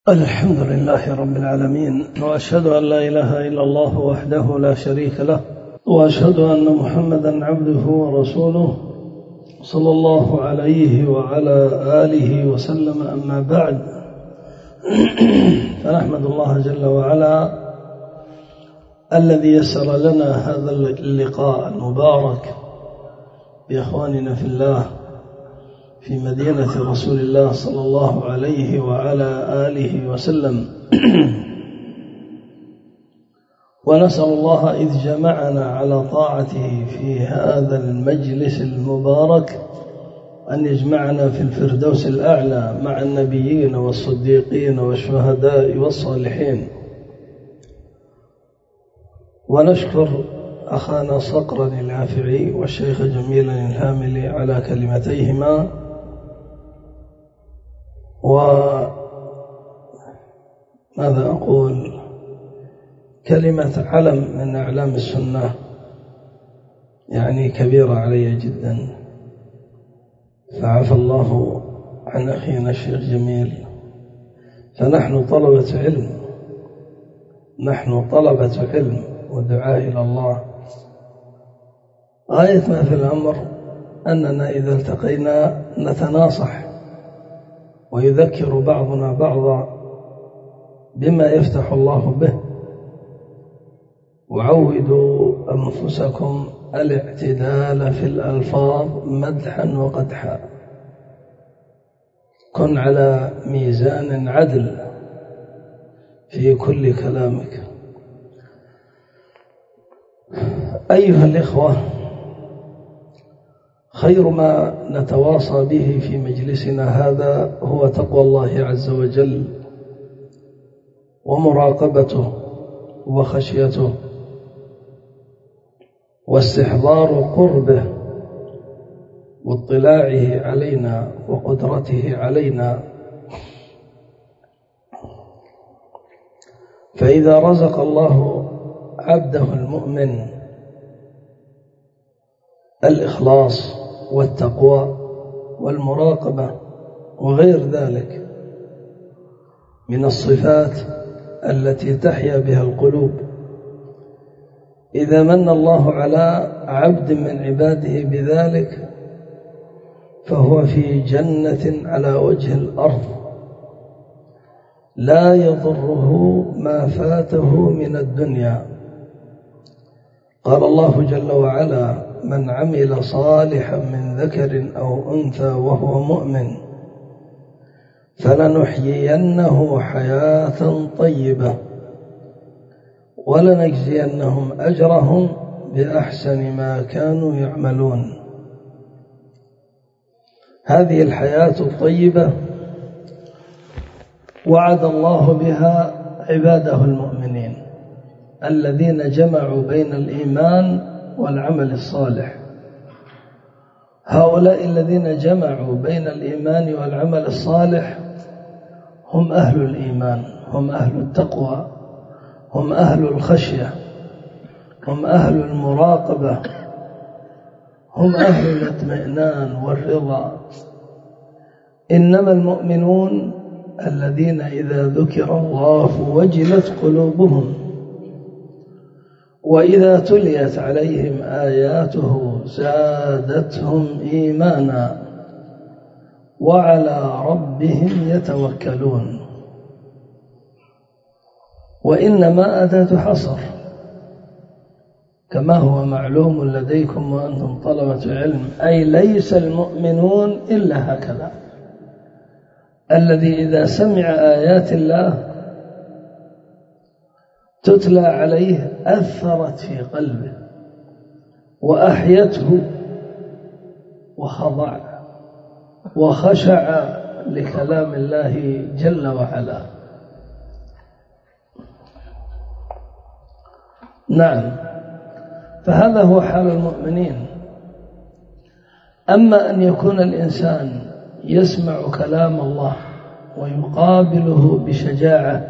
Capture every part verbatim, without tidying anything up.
الحمد لله رب العالمين، وأشهد أن لا إله إلا الله وحده لا شريك له، وأشهد أن محمدا عبده ورسوله صلى الله عليه وعلى آله وسلم. أما بعد، فنحمد الله جل وعلا الذي يسر لنا هذا اللقاء المبارك بإخواننا في الله في مدينة رسول الله صلى الله عليه وعلى آله وسلم. ونسأل الله إذ جمعنا على طاعته في هذا المجلس المبارك أن يجمعنا في الفردوس الأعلى مع النبيين والصديقين والشهداء والصالحين. ونشكر أخانا صقرا العافعي والشيخ جميلا الهاملي على كلمتيهما، وماذا أقول، كلمة علم من أعلام السنة يعني كبيرة علي جدا، فعفى الله عن أخينا الشيخ جميل. فنحن طلبة علم، نحن طلبة علم ودعاء إلى الله. غاية ما في الأمر أننا إذا التقينا نتناصح ويذكر بعضنا بعضا بما يفتح الله به. وعودوا أنفسكم الاعتدال في الألفاظ مدحا وقدحا، كن على ميزان عدل في كل كلامك. أيها الإخوة، خير ما نتواصى به في مجلسنا هذا هو تقوى الله عز وجل ومراقبته وخشيته واستحضار قربه واطلاعه علينا وقدرته علينا. فإذا رزق الله عبده المؤمن الإخلاص والتقوى والمراقبة وغير ذلك من الصفات التي تحيا بها القلوب، إذا من الله على عبد من عباده بذلك فهو في جنة على وجه الأرض لا يضره ما فاته من الدنيا. قال الله جل وعلا: من عمل صالحا من ذكر أو أنثى وهو مؤمن فلنحيينه حياة طيبة ولنجزينهم أجرهم بأحسن ما كانوا يعملون. هذه الحياة الطيبة وعد الله بها عباده المؤمنين الذين جمعوا بين الإيمان والعمل الصالح. هؤلاء الذين جمعوا بين الإيمان والعمل الصالح هم أهل الإيمان، هم أهل التقوى، هم أهل الخشية، هم أهل المراقبة، هم أهل الاطمئنان والرضا. إنما المؤمنون الذين إذا ذكر الله وجلت قلوبهم وإذا تليت عليهم آياته زادتهم إيمانا وعلى ربهم يتوكلون. وإنما أداة حصر كما هو معلوم لديكم وأنتم طلبة علم، أي ليس المؤمنون إلا هكذا، الذي إذا سمع آيات الله تتلى عليه أثرت في قلبه وأحيته وخضع وخشع لكلام الله جل وعلا. نعم، فهذا هو حال المؤمنين. أما أن يكون الإنسان يسمع كلام الله ويقابله بشجاعة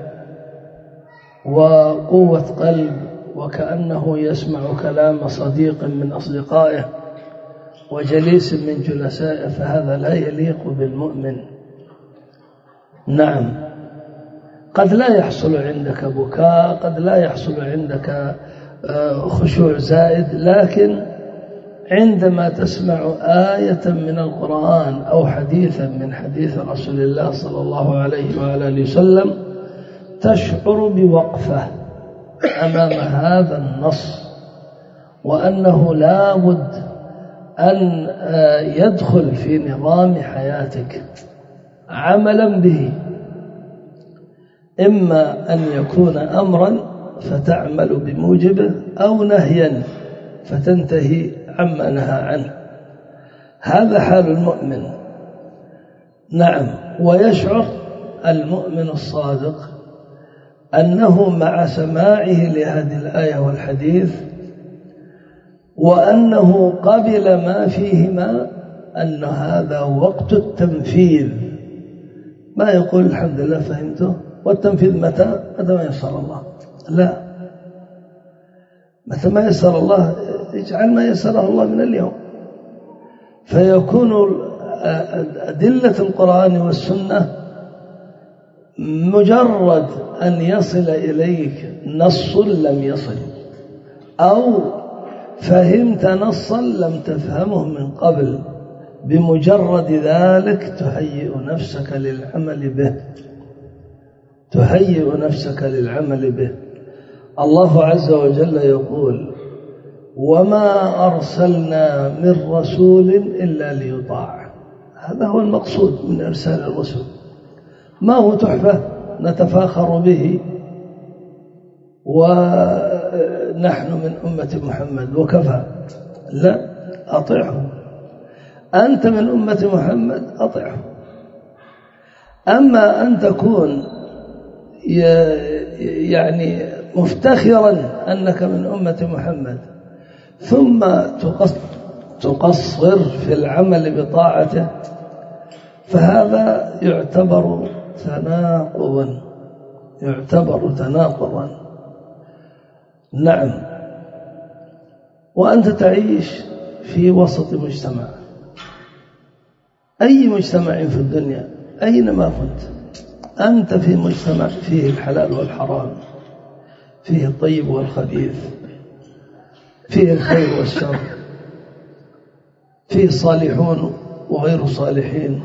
وقوة قلب وكأنه يسمع كلام صديق من أصدقائه وجليس من جلسائه، فهذا لا يليق بالمؤمن. نعم، قد لا يحصل عندك بكاء، قد لا يحصل عندك خشوع زائد، لكن عندما تسمع آية من القرآن أو حديثا من حديث رسول الله صلى الله عليه وآله وسلم تشعر بوقفة أمام هذا النص، وأنه لا بد أن يدخل في نظام حياتك عملا به، إما أن يكون أمرا فتعمل بموجبه أو نهيا فتنتهي عما نهى عنه. هذا حال المؤمن. نعم. ويشعر المؤمن الصادق أنه مع سماعه لهذه الآية والحديث وأنه قبل ما فيهما أن هذا وقت التنفيذ، ما يقول الحمد لله فهمته والتنفيذ متى؟ متى ما يسر الله. لا، متى ما يسر الله اجعل ما يسره الله من اليوم، فيكون أدلة القرآن والسنة مجرد أن يصل إليك نص لم يصل، أو فهمت نصا لم تفهمه من قبل، بمجرد ذلك تهيئ نفسك للعمل به، تهيئ نفسك للعمل به. الله عز وجل يقول: وما أرسلنا من رسول إلا ليطاع. هذا هو المقصود من إرسال الرسل. ما هو تحفة نتفاخر به ونحن من أمة محمد وكفى. لا، أطيعه. أنت من أمة محمد أطيعه. أما أن تكون يعني مفتخرا أنك من أمة محمد ثم تقصر في العمل بطاعته، فهذا يعتبر تناقضا، يعتبر تناقضا. نعم. وأنت تعيش في وسط مجتمع، أي مجتمع في الدنيا أينما كنت، أنت في مجتمع فيه الحلال والحرام، فيه الطيب والخبيث، فيه الخير والشر، فيه صالحون وغير صالحين.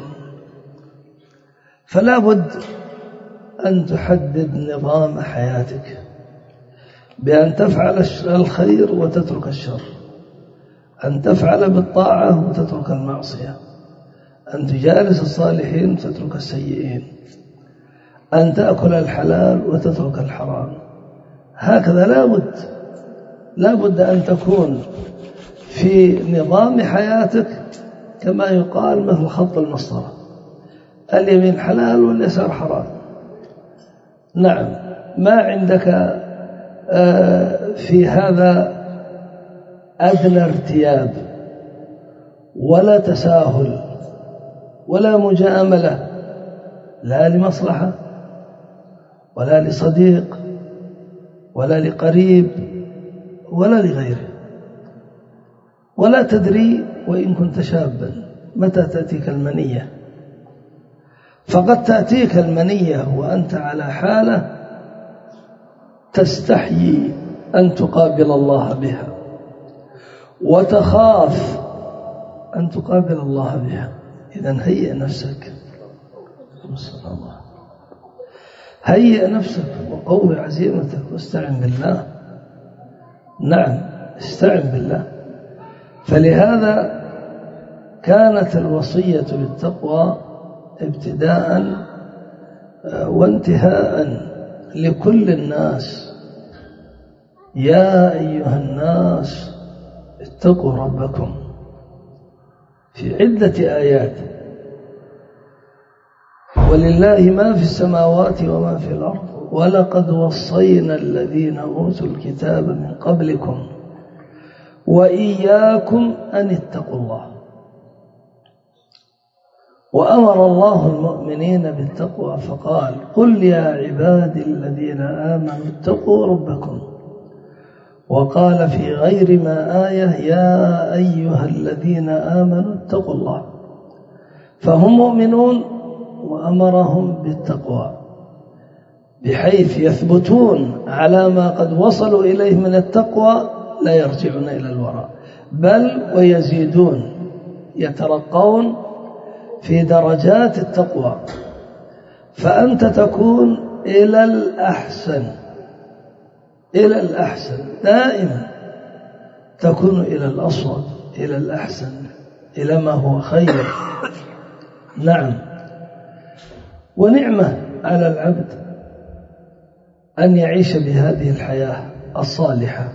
فلا بد أن تحدد نظام حياتك بأن تفعل الخير وتترك الشر، أن تفعل بالطاعة وتترك المعصية، أن تجالس الصالحين وتترك السيئين، أن تأكل الحلال وتترك الحرام. هكذا لا بد لا بد أن تكون في نظام حياتك كما يقال مثل خط المسطرة، اليمين حلال واليسار حرام. نعم. ما عندك في هذا أدنى ارتياب ولا تساهل ولا مجاملة، لا لمصلحة ولا لصديق ولا لقريب ولا لغيره، ولا تدري وإن كنت شابا متى تأتيك المنية. فقد تأتيك المنية وأنت على حالة تستحيي أن تقابل الله بها، وتخاف أن تقابل الله بها. إذن هيئ نفسك، هيئ نفسك وقوي عزيمتك واستعن بالله. نعم، استعن بالله. فلهذا كانت الوصية بالتقوى ابتداء وانتهاء لكل الناس. يا أيها الناس اتقوا ربكم، في عدة آيات. ولله ما في السماوات وما في الأرض ولقد وصينا الذين أوتوا الكتاب من قبلكم وإياكم أن اتقوا الله. وأمر الله المؤمنين بالتقوى فقال: قل يا عبادي الذين آمنوا اتقوا ربكم. وقال في غير ما آية: يا أيها الذين آمنوا اتقوا الله. فهم مؤمنون وأمرهم بالتقوى بحيث يثبتون على ما قد وصلوا إليه من التقوى لا يرجعون إلى الوراء، بل ويزيدون، يترقون في درجات التقوى. فأنت تكون إلى الأحسن، إلى الأحسن دائما تكون إلى الأصوب، إلى الأحسن، إلى ما هو خير. نعم. ونعمة على العبد أن يعيش بهذه الحياة الصالحة،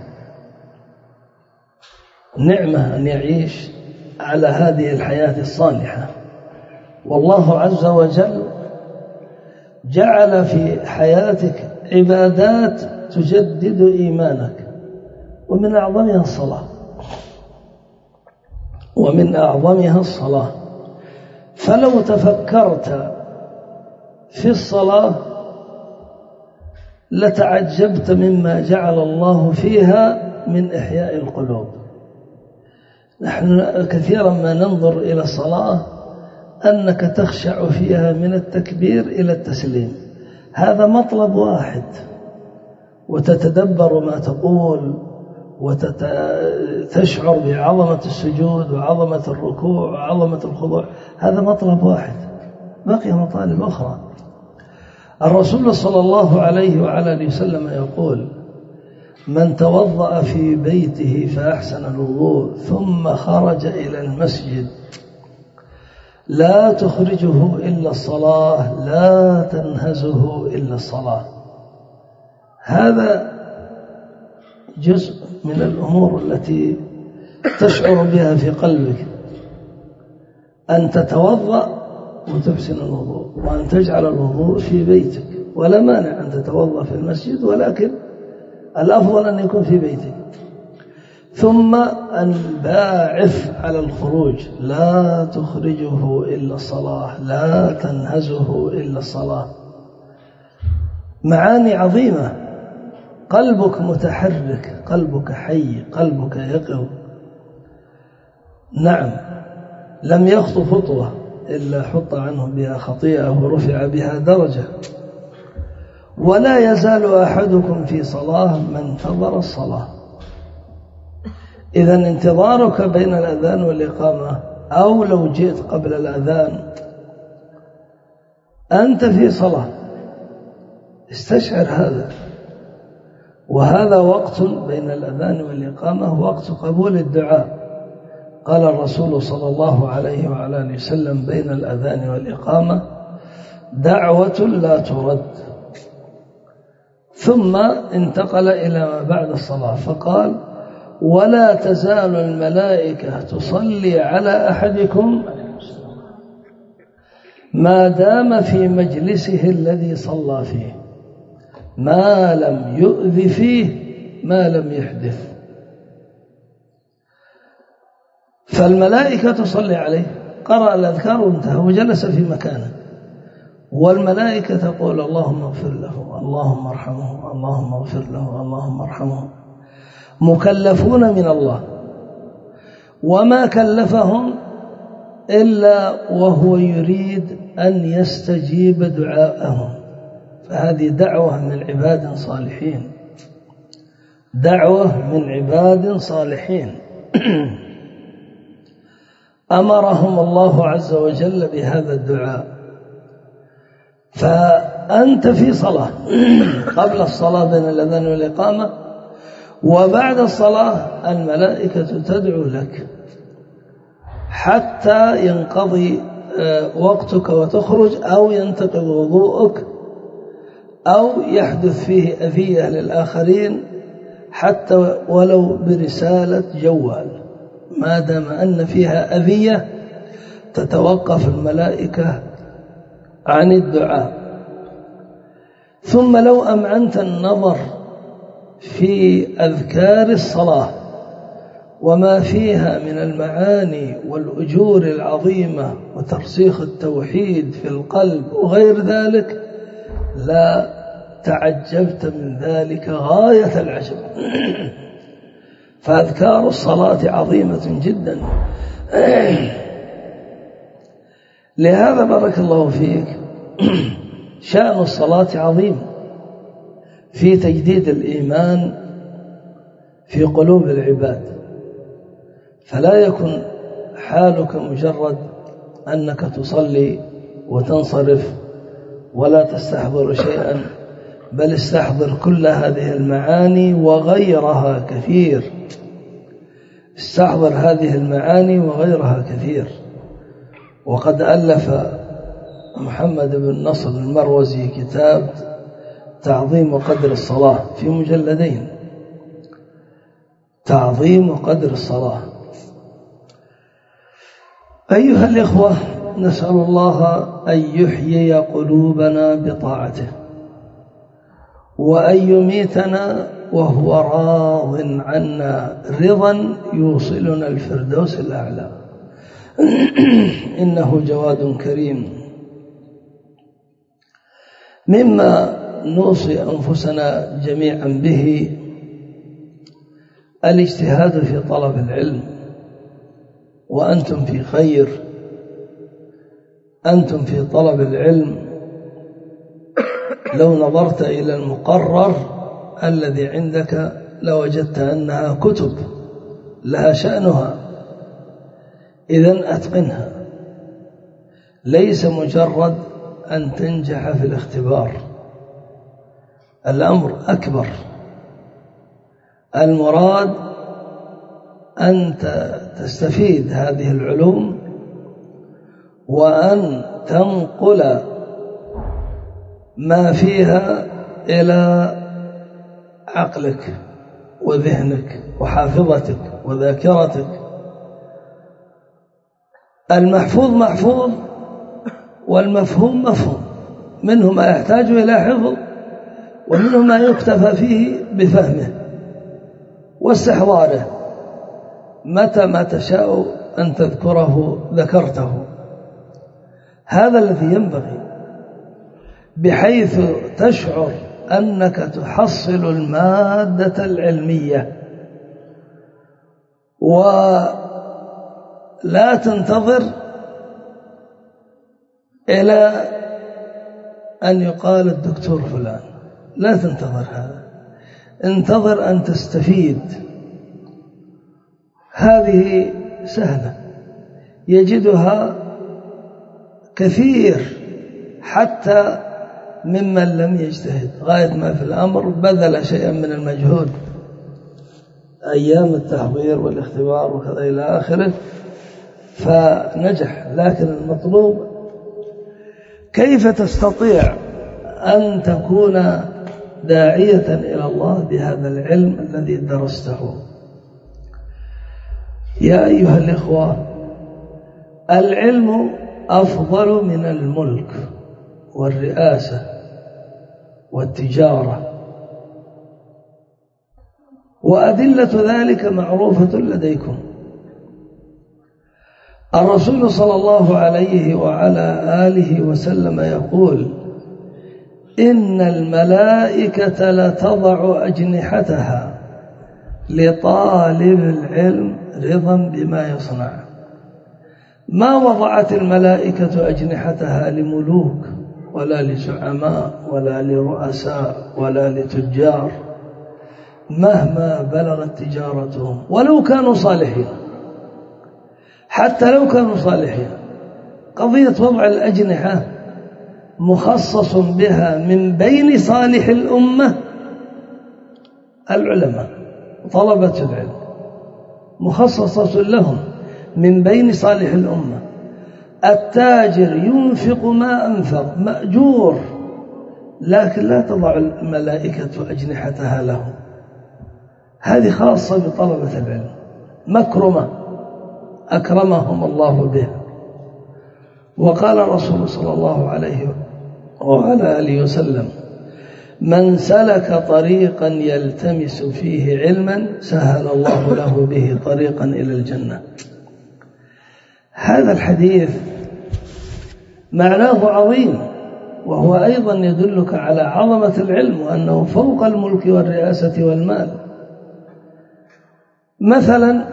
نعمة أن يعيش على هذه الحياة الصالحة. والله عز وجل جعل في حياتك عبادات تجدد إيمانك، ومن أعظمها الصلاة، ومن أعظمها الصلاة. فلو تفكرت في الصلاة لتعجبت مما جعل الله فيها من إحياء القلوب. نحن كثيرا ما ننظر إلى الصلاة أنك تخشع فيها من التكبير إلى التسليم، هذا مطلب واحد، وتتدبر ما تقول وتشعر بعظمة السجود وعظمة الركوع وعظمة الخضوع، هذا مطلب واحد، بقي مطالب أخرى. الرسول صلى الله عليه وعلى آله وسلم يقول: من توضأ في بيته فأحسن الوضوء ثم خرج إلى المسجد لا تخرجه إلا الصلاة لا تنهزه إلا الصلاة. هذا جزء من الأمور التي تشعر بها في قلبك، أن تتوضأ وتحسن الوضوء، وأن تجعل الوضوء في بيتك، ولا مانع أن تتوضأ في المسجد، ولكن الأفضل أن يكون في بيتك. ثم الباعث على الخروج لا تخرجه إلا الصلاة لا تنهزه إلا الصلاة. معاني عظيمة، قلبك متحرك، قلبك حي، قلبك يقظ. نعم، لم يخطو خطوة إلا حط عنه بها خطيئة ورفع بها درجة. ولا يزال أحدكم في صلاة ما انتظر الصلاة. إذن انتظارك بين الأذان والإقامة، أو لو جئت قبل الأذان أنت في صلاة، استشعر هذا. وهذا وقت بين الأذان والإقامة وقت قبول الدعاء. قال الرسول صلى الله عليه وعلى آله وسلم: بين الأذان والإقامة دعوة لا ترد. ثم انتقل إلى ما بعد الصلاة فقال: ولا تزال الملائكة تصلي على أحدكم ما دام في مجلسه الذي صلى فيه ما لم يؤذ فيه ما لم يحدث. فالملائكة تصلي عليه، قرأ الأذكار وانتهى وجلس في مكانه، والملائكة تقول: اللهم اغفر له، اللهم ارحمه، اللهم اغفر له، اللهم ارحمه. مكلفون من الله، وما كلفهم إلا وهو يريد أن يستجيب دعاءهم. فهذه دعوة من عباد صالحين، دعوة من عباد صالحين أمرهم الله عز وجل بهذا الدعاء. فأنت في صلاة، قبل الصلاة بين الأذان والإقامة، وبعد الصلاة الملائكة تدعو لك حتى ينقضي وقتك وتخرج، أو ينتقض وضوءك، أو يحدث فيه أذية للآخرين، حتى ولو برسالة جوال، ما دام أن فيها أذية تتوقف الملائكة عن الدعاء. ثم لو أمعنت النظر في أذكار الصلاة وما فيها من المعاني والأجور العظيمة وترسيخ التوحيد في القلب وغير ذلك، لا تعجبت من ذلك غاية العجب. فأذكار الصلاة عظيمة جدا. لهذا بارك الله فيك شأن الصلاة عظيم، في تجديد الإيمان في قلوب العباد، فلا يكن حالك مجرد أنك تصلي وتنصرف ولا تستحضر شيئا، بل استحضر كل هذه المعاني وغيرها كثير. استحضر هذه المعاني وغيرها كثير. وقد ألف محمد بن نصر المروزي كتاب تعظيم قدر الصلاة في مجلدين، تعظيم قدر الصلاة. أيها الإخوة، نسأل الله أن يحيي قلوبنا بطاعته، وأن يميتنا وهو راض عنا رضا يوصلنا الفردوس الأعلى، إنه جواد كريم. مما نوصي أنفسنا جميعا به الاجتهاد في طلب العلم، وأنتم في خير، أنتم في طلب العلم. لو نظرت إلى المقرر الذي عندك لوجدت أنها كتب لها شأنها، إذن أتقنها. ليس مجرد أن تنجح في الاختبار، الأمر أكبر. المراد أن تستفيد هذه العلوم وأن تنقل ما فيها إلى عقلك وذهنك وحافظتك وذاكرتك. المحفوظ محفوظ والمفهوم مفهوم، منه ما يحتاج إلى حفظ ومنه ما يكتفى فيه بفهمه واستحضاره. متى ما تشاء أن تذكره ذكرته. هذا الذي ينبغي، بحيث تشعر أنك تحصل المادة العلمية، ولا تنتظر إلى أن يقال الدكتور فلان. لا تنتظر هذا، انتظر أن تستفيد. هذه سهلة يجدها كثير حتى ممن لم يجتهد، غاية ما في الأمر بذل شيئا من المجهود أيام التحضير والاختبار وكذا إلى آخره فنجح. لكن المطلوب كيف تستطيع أن تكون داعية إلى الله بهذا العلم الذي درسته. يا أيها الإخوة، العلم أفضل من الملك والرئاسة والتجارة، وأدلة ذلك معروفة لديكم. الرسول صلى الله عليه وعلى آله وسلم يقول: إن الملائكة لتضع أجنحتها لطالب العلم رضا بما يصنع. ما وضعت الملائكة أجنحتها لملوك ولا لزعماء ولا لرؤساء ولا لتجار مهما بلغت تجارتهم، ولو كانوا صالحين، حتى لو كانوا صالحين. قضية وضع الأجنحة مخصص بها من بين صالح الأمة العلماء، طلبة العلم، مخصصة لهم من بين صالح الأمة. التاجر ينفق ما أنفق مأجور، لكن لا تضع الملائكة أجنحتها له. هذه خاصة بطلبة العلم، مكرمة أكرمهم الله بها. وقال الرسول صلى الله عليه وعلى آله وسلم: من سلك طريقا يلتمس فيه علما سهل الله له به طريقا إلى الجنة. هذا الحديث معناه عظيم، وهو أيضا يدلك على عظمة العلم وأنه فوق الملك والرئاسة والمال. مثلا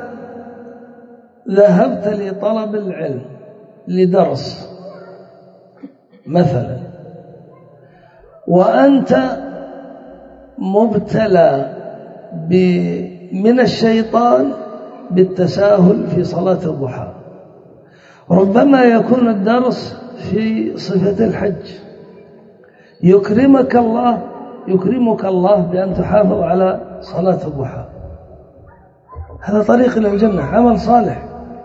ذهبت لطلب العلم لدرس مثلا، وأنت مبتلى من الشيطان بالتساهل في صلاة الضحى. ربما يكون الدرس في صفة الحج، يكرمك الله يكرمك الله بأن تحافظ على صلاة الضحى، هذا طريق إلى الجنة، عمل صالح.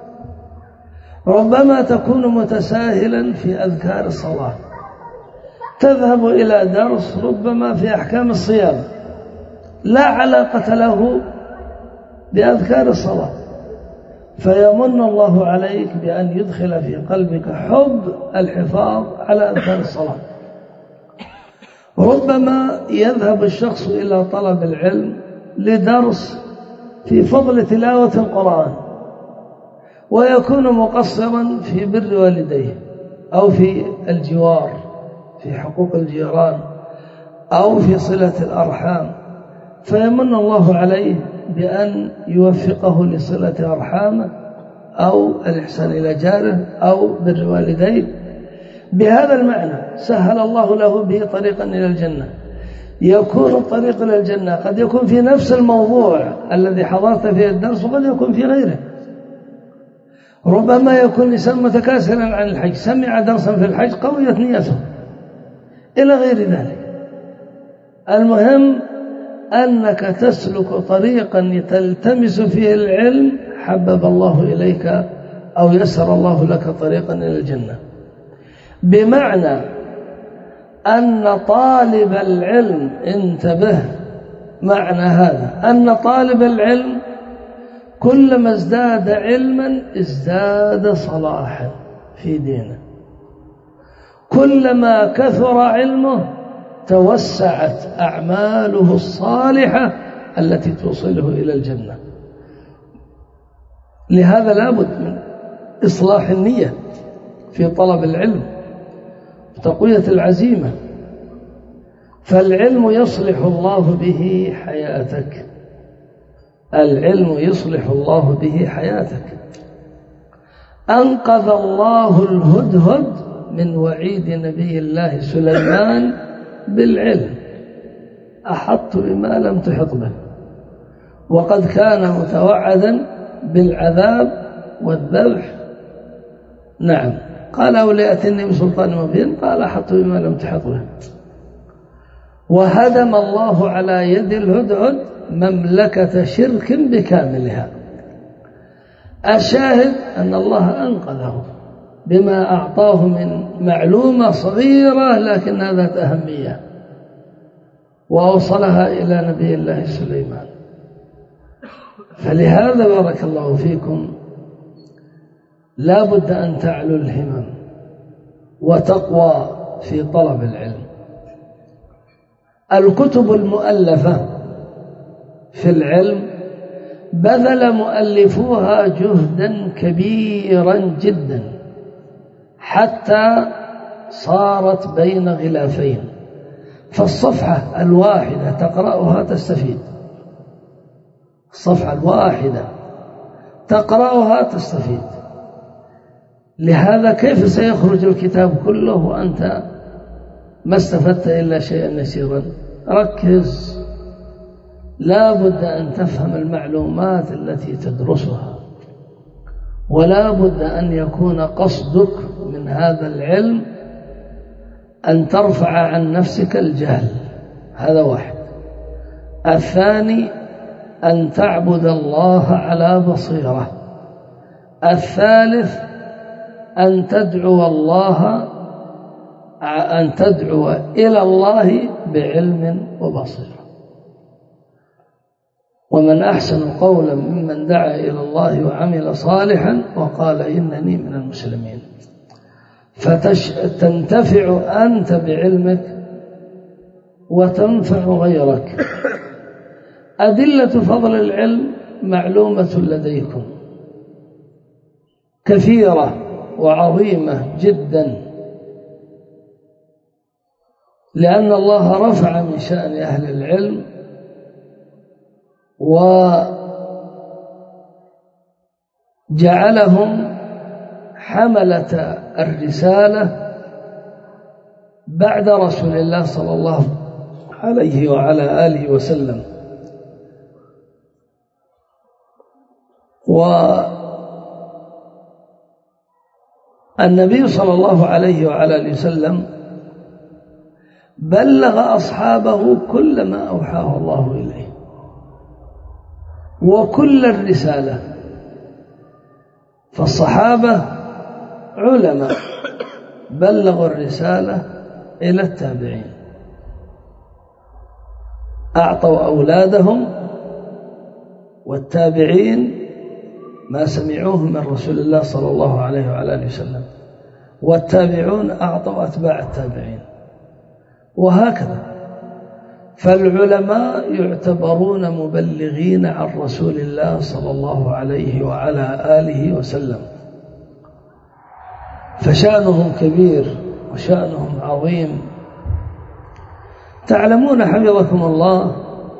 ربما تكون متساهلا في أذكار الصلاة، تذهب إلى درس ربما في أحكام الصيام لا علاقة له بأذكار الصلاة، فيمن الله عليك بأن يدخل في قلبك حب الحفاظ على أذكار الصلاة. ربما يذهب الشخص إلى طلب العلم لدرس في فضل تلاوة القرآن ويكون مقصرا في بر والديه أو في الجوار، في حقوق الجيران أو في صلة الأرحام، فيمن الله عليه بأن يوفقه لصلة أرحامه أو الإحسان إلى جاره أو بر والديه. بهذا المعنى سهل الله له به طريقا إلى الجنة. يكون الطريق إلى الجنة قد يكون في نفس الموضوع الذي حضرت فيه الدرس وقد يكون في غيره. ربما يكون لسان متكاسلا عن الحج، سمع درسا في الحج قويت نيته إلى غير ذلك. المهم أنك تسلك طريقا تلتمس فيه العلم حبب الله إليك أو يسر الله لك طريقا إلى الجنة، بمعنى أن طالب العلم، انتبه معنى هذا، أن طالب العلم كلما ازداد علما ازداد صلاحا في دينه، كلما كثر علمه توسعت أعماله الصالحة التي توصله إلى الجنة. لهذا لابد من إصلاح النية في طلب العلم وتقوية العزيمة، فالعلم يصلح الله به حياتك، العلم يصلح الله به حياتك. أنقذ الله الهدهد من وعيد نبي الله سليمان بالعلم، أحط بما لم تحط به، وقد كان متوعدا بالعذاب والذبح. نعم، قال أولئتني بسلطان مبين، قال أحط بما لم تحط به. وهدم الله على يد الهدهد مملكة شرك بكاملها. الشاهد أن الله أنقذه بما أعطاه من معلومة صغيرة لكنها ذات أهمية، وأوصلها إلى نبي الله سليمان. فلهذا بارك الله فيكم لا بد أن تعلو الهمم وتقوى في طلب العلم. الكتب المؤلفة في العلم بذل مؤلفوها جهدا كبيرا جدا حتى صارت بين غلافين، فالصفحة الواحدة تقرأها تستفيد، الصفحة الواحدة تقرأها تستفيد. لهذا كيف سيخرج الكتاب كله وأنت ما استفدت إلا شيئا يسيرا؟ ركز، لا بد أن تفهم المعلومات التي تدرسها، ولا بد أن يكون قصدك من هذا العلم أن ترفع عن نفسك الجهل، هذا واحد. الثاني أن تعبد الله على بصيرة. الثالث أن تدعو الله أن تدعو إلى الله بعلم وبصيرة. ومن أحسن قولا ممن دعا إلى الله وعمل صالحا وقال إنني من المسلمين. فتنتفع أنت بعلمك وتنفع غيرك. أدلة فضل العلم معلومة لديكم كثيرة وعظيمة جدا، لأن الله رفع من شأن أهل العلم وجعلهم حملة الرسالة بعد رسول الله صلى الله عليه وعلى آله وسلم. والنبي صلى الله عليه وعلى آله وسلم بلغ أصحابه كل ما أوحاه الله إليه وكل الرسالة، فالصحابة علماء بلغوا الرسالة إلى التابعين، أعطوا أولادهم والتابعين ما سمعوه من رسول الله صلى الله عليه وعلى آله وسلم، والتابعون أعطوا أتباع التابعين، وهكذا. فالعلماء يعتبرون مبلغين عن رسول الله صلى الله عليه وعلى آله وسلم، فشأنهم كبير وشأنهم عظيم. تعلمون حفظكم الله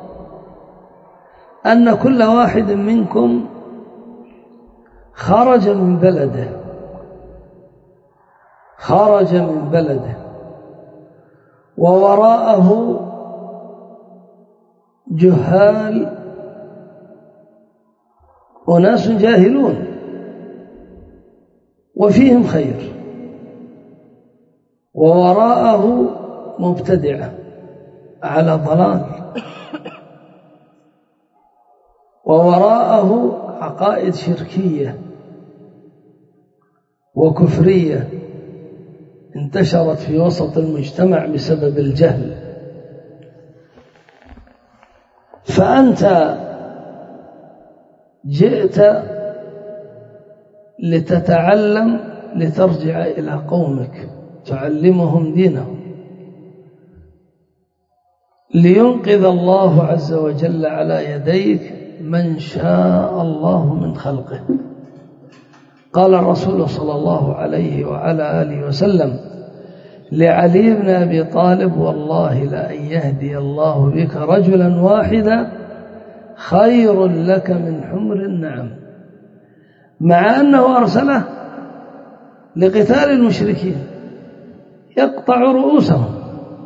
أن كل واحد منكم خرج من بلده خرج من بلده ووراءه جهال وناس جاهلون وفيهم خير، ووراءه مبتدعة على ضلال، ووراءه عقائد شركية وكفرية انتشرت في وسط المجتمع بسبب الجهل. فأنت جئت لتتعلم لترجع إلى قومك تعلمهم دينهم، لينقذ الله عز وجل على يديك من شاء الله من خلقه. قال الرسول صلى الله عليه وعلى آله وسلم لعلي بن أبي طالب: والله لأن يهدي الله بك رجلا واحدا خير لك من حمر النعم، مع أنه أرسله لقتال المشركين يقطع رؤوسهم،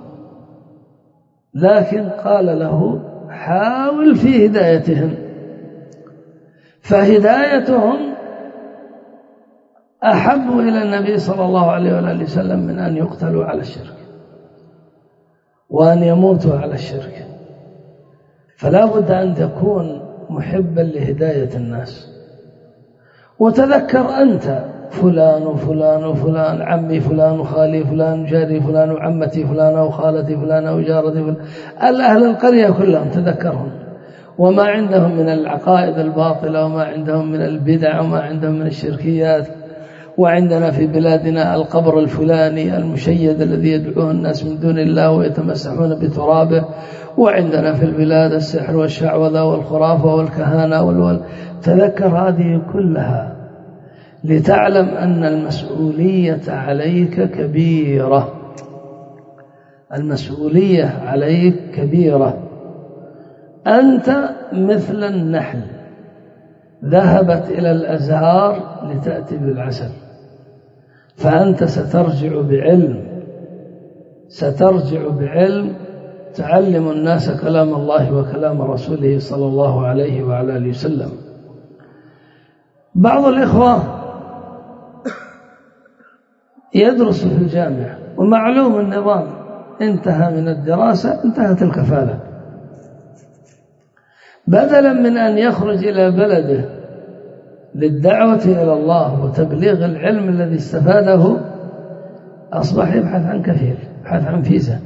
لكن قال له: حاول في هدايتهم، فهدايتهم أحب إلى النبي صلى الله عليه وآله وسلم من أن يقتلوا على الشرك وأن يموتوا على الشرك. فلا بد أن تكون محبا لهداية الناس. وتذكر أنت فلان وفلان وفلان، عمي فلان وخالي فلان وجاري فلان وعمتي فلان وخالتي فلان وجارتي فلان، الأهل القرية كلهم تذكرهم، وما عندهم من العقائد الباطلة وما عندهم من البدع وما عندهم من الشركيات. وعندنا في بلادنا القبر الفلاني المشيد الذي يدعوه الناس من دون الله ويتمسحون بترابه، وعندنا في البلاد السحر والشعوذة والخرافة والكهانة والول. تذكر هذه كلها لتعلم أن المسؤولية عليك كبيرة، المسؤولية عليك كبيرة. أنت مثل النحل ذهبت إلى الأزهار لتأتي بالعسل، فأنت سترجع بعلم سترجع بعلم تعلم الناس كلام الله وكلام رسوله صلى الله عليه وعلى آله وسلم. بعض الإخوة يدرس في الجامعة ومعلوم النظام انتهى من الدراسة انتهت الكفالة، بدلا من أن يخرج إلى بلده للدعوة إلى الله وتبليغ العلم الذي استفاده أصبح يبحث عن كفيل، يبحث عن فيزا.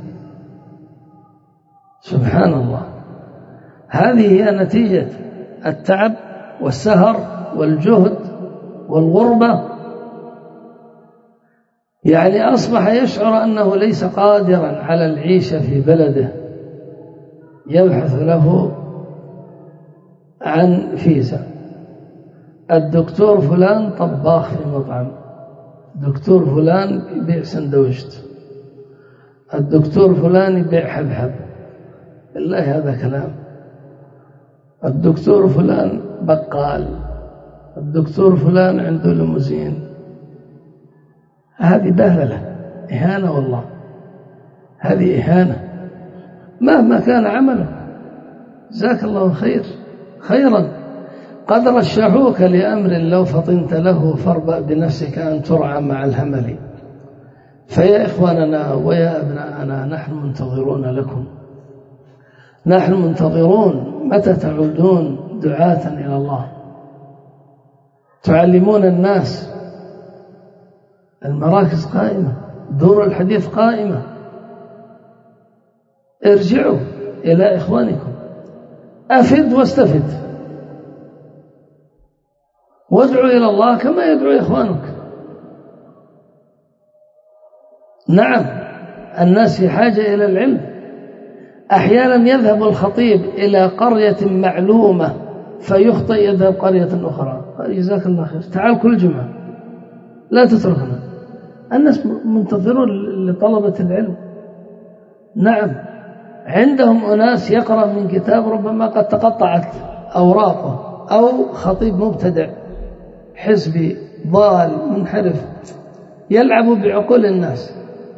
سبحان الله، هذه هي نتيجة التعب والسهر والجهد والغربة. يعني أصبح يشعر أنه ليس قادرا على العيش في بلده، يبحث له عن فيزا. الدكتور فلان طباخ في مطعم، دكتور فلان يبيع سندويشت، الدكتور فلان يبيع حبحب. بالله هذا كلام. الدكتور فلان بقال، الدكتور فلان عنده ليموزين. هذه بهذلة، إهانة، والله هذه إهانة. مهما كان عمله. جزاك الله خير خيرا. قد رشحوك لأمر لو فطنت له فاربأ بنفسك أن ترعى مع الهمل. فيا إخواننا ويا أبناءنا نحن منتظرون لكم، نحن منتظرون متى تعودون دعاة إلى الله تعلمون الناس. المراكز قائمة، دور الحديث قائمة. ارجعوا إلى إخوانكم، أفد واستفد، وادعوا إلى الله كما يدعو إخوانك. نعم الناس في حاجة إلى العلم. أحيانا يذهب الخطيب إلى قرية معلومة فيخطئ يذهب قرية أخرى. قال جزاك الله خير، تعال كل جمعة لا تتركنا. الناس منتظرون لطلبة العلم. نعم عندهم أناس يقرأ من كتاب ربما قد تقطعت أوراقه، أو خطيب مبتدع حزبي ضال منحرف يلعب بعقول الناس.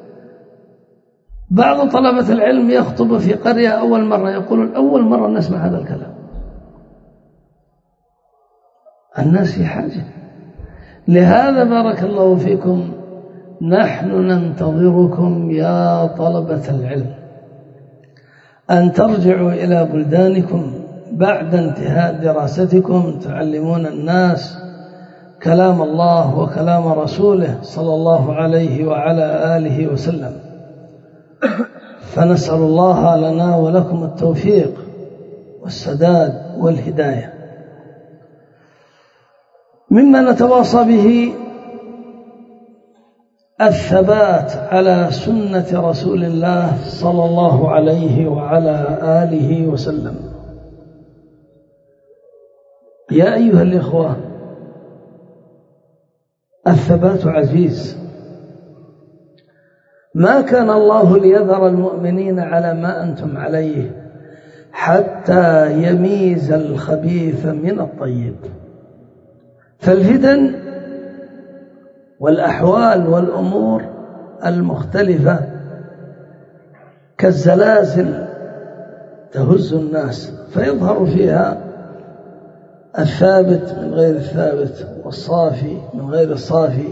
بعض طلبة العلم يخطب في قرية أول مرة يقول أول مرة نسمع هذا الكلام. الناس في حاجة. لهذا بارك الله فيكم نحن ننتظركم يا طلبة العلم أن ترجعوا إلى بلدانكم بعد انتهاء دراستكم، تعلمون الناس كلام الله وكلام رسوله صلى الله عليه وعلى آله وسلم. فنسأل الله لنا ولكم التوفيق والسداد والهداية. مما نتواصى به الثبات على سنة رسول الله صلى الله عليه وعلى آله وسلم. يا أيها الإخوة الثبات عزيز. ما كان الله ليذر المؤمنين على ما أنتم عليه حتى يميز الخبيث من الطيب. فالفتن والأحوال والأمور المختلفة كالزلازل تهز الناس، فيظهر فيها الثابت من غير الثابت، والصافي من غير الصافي،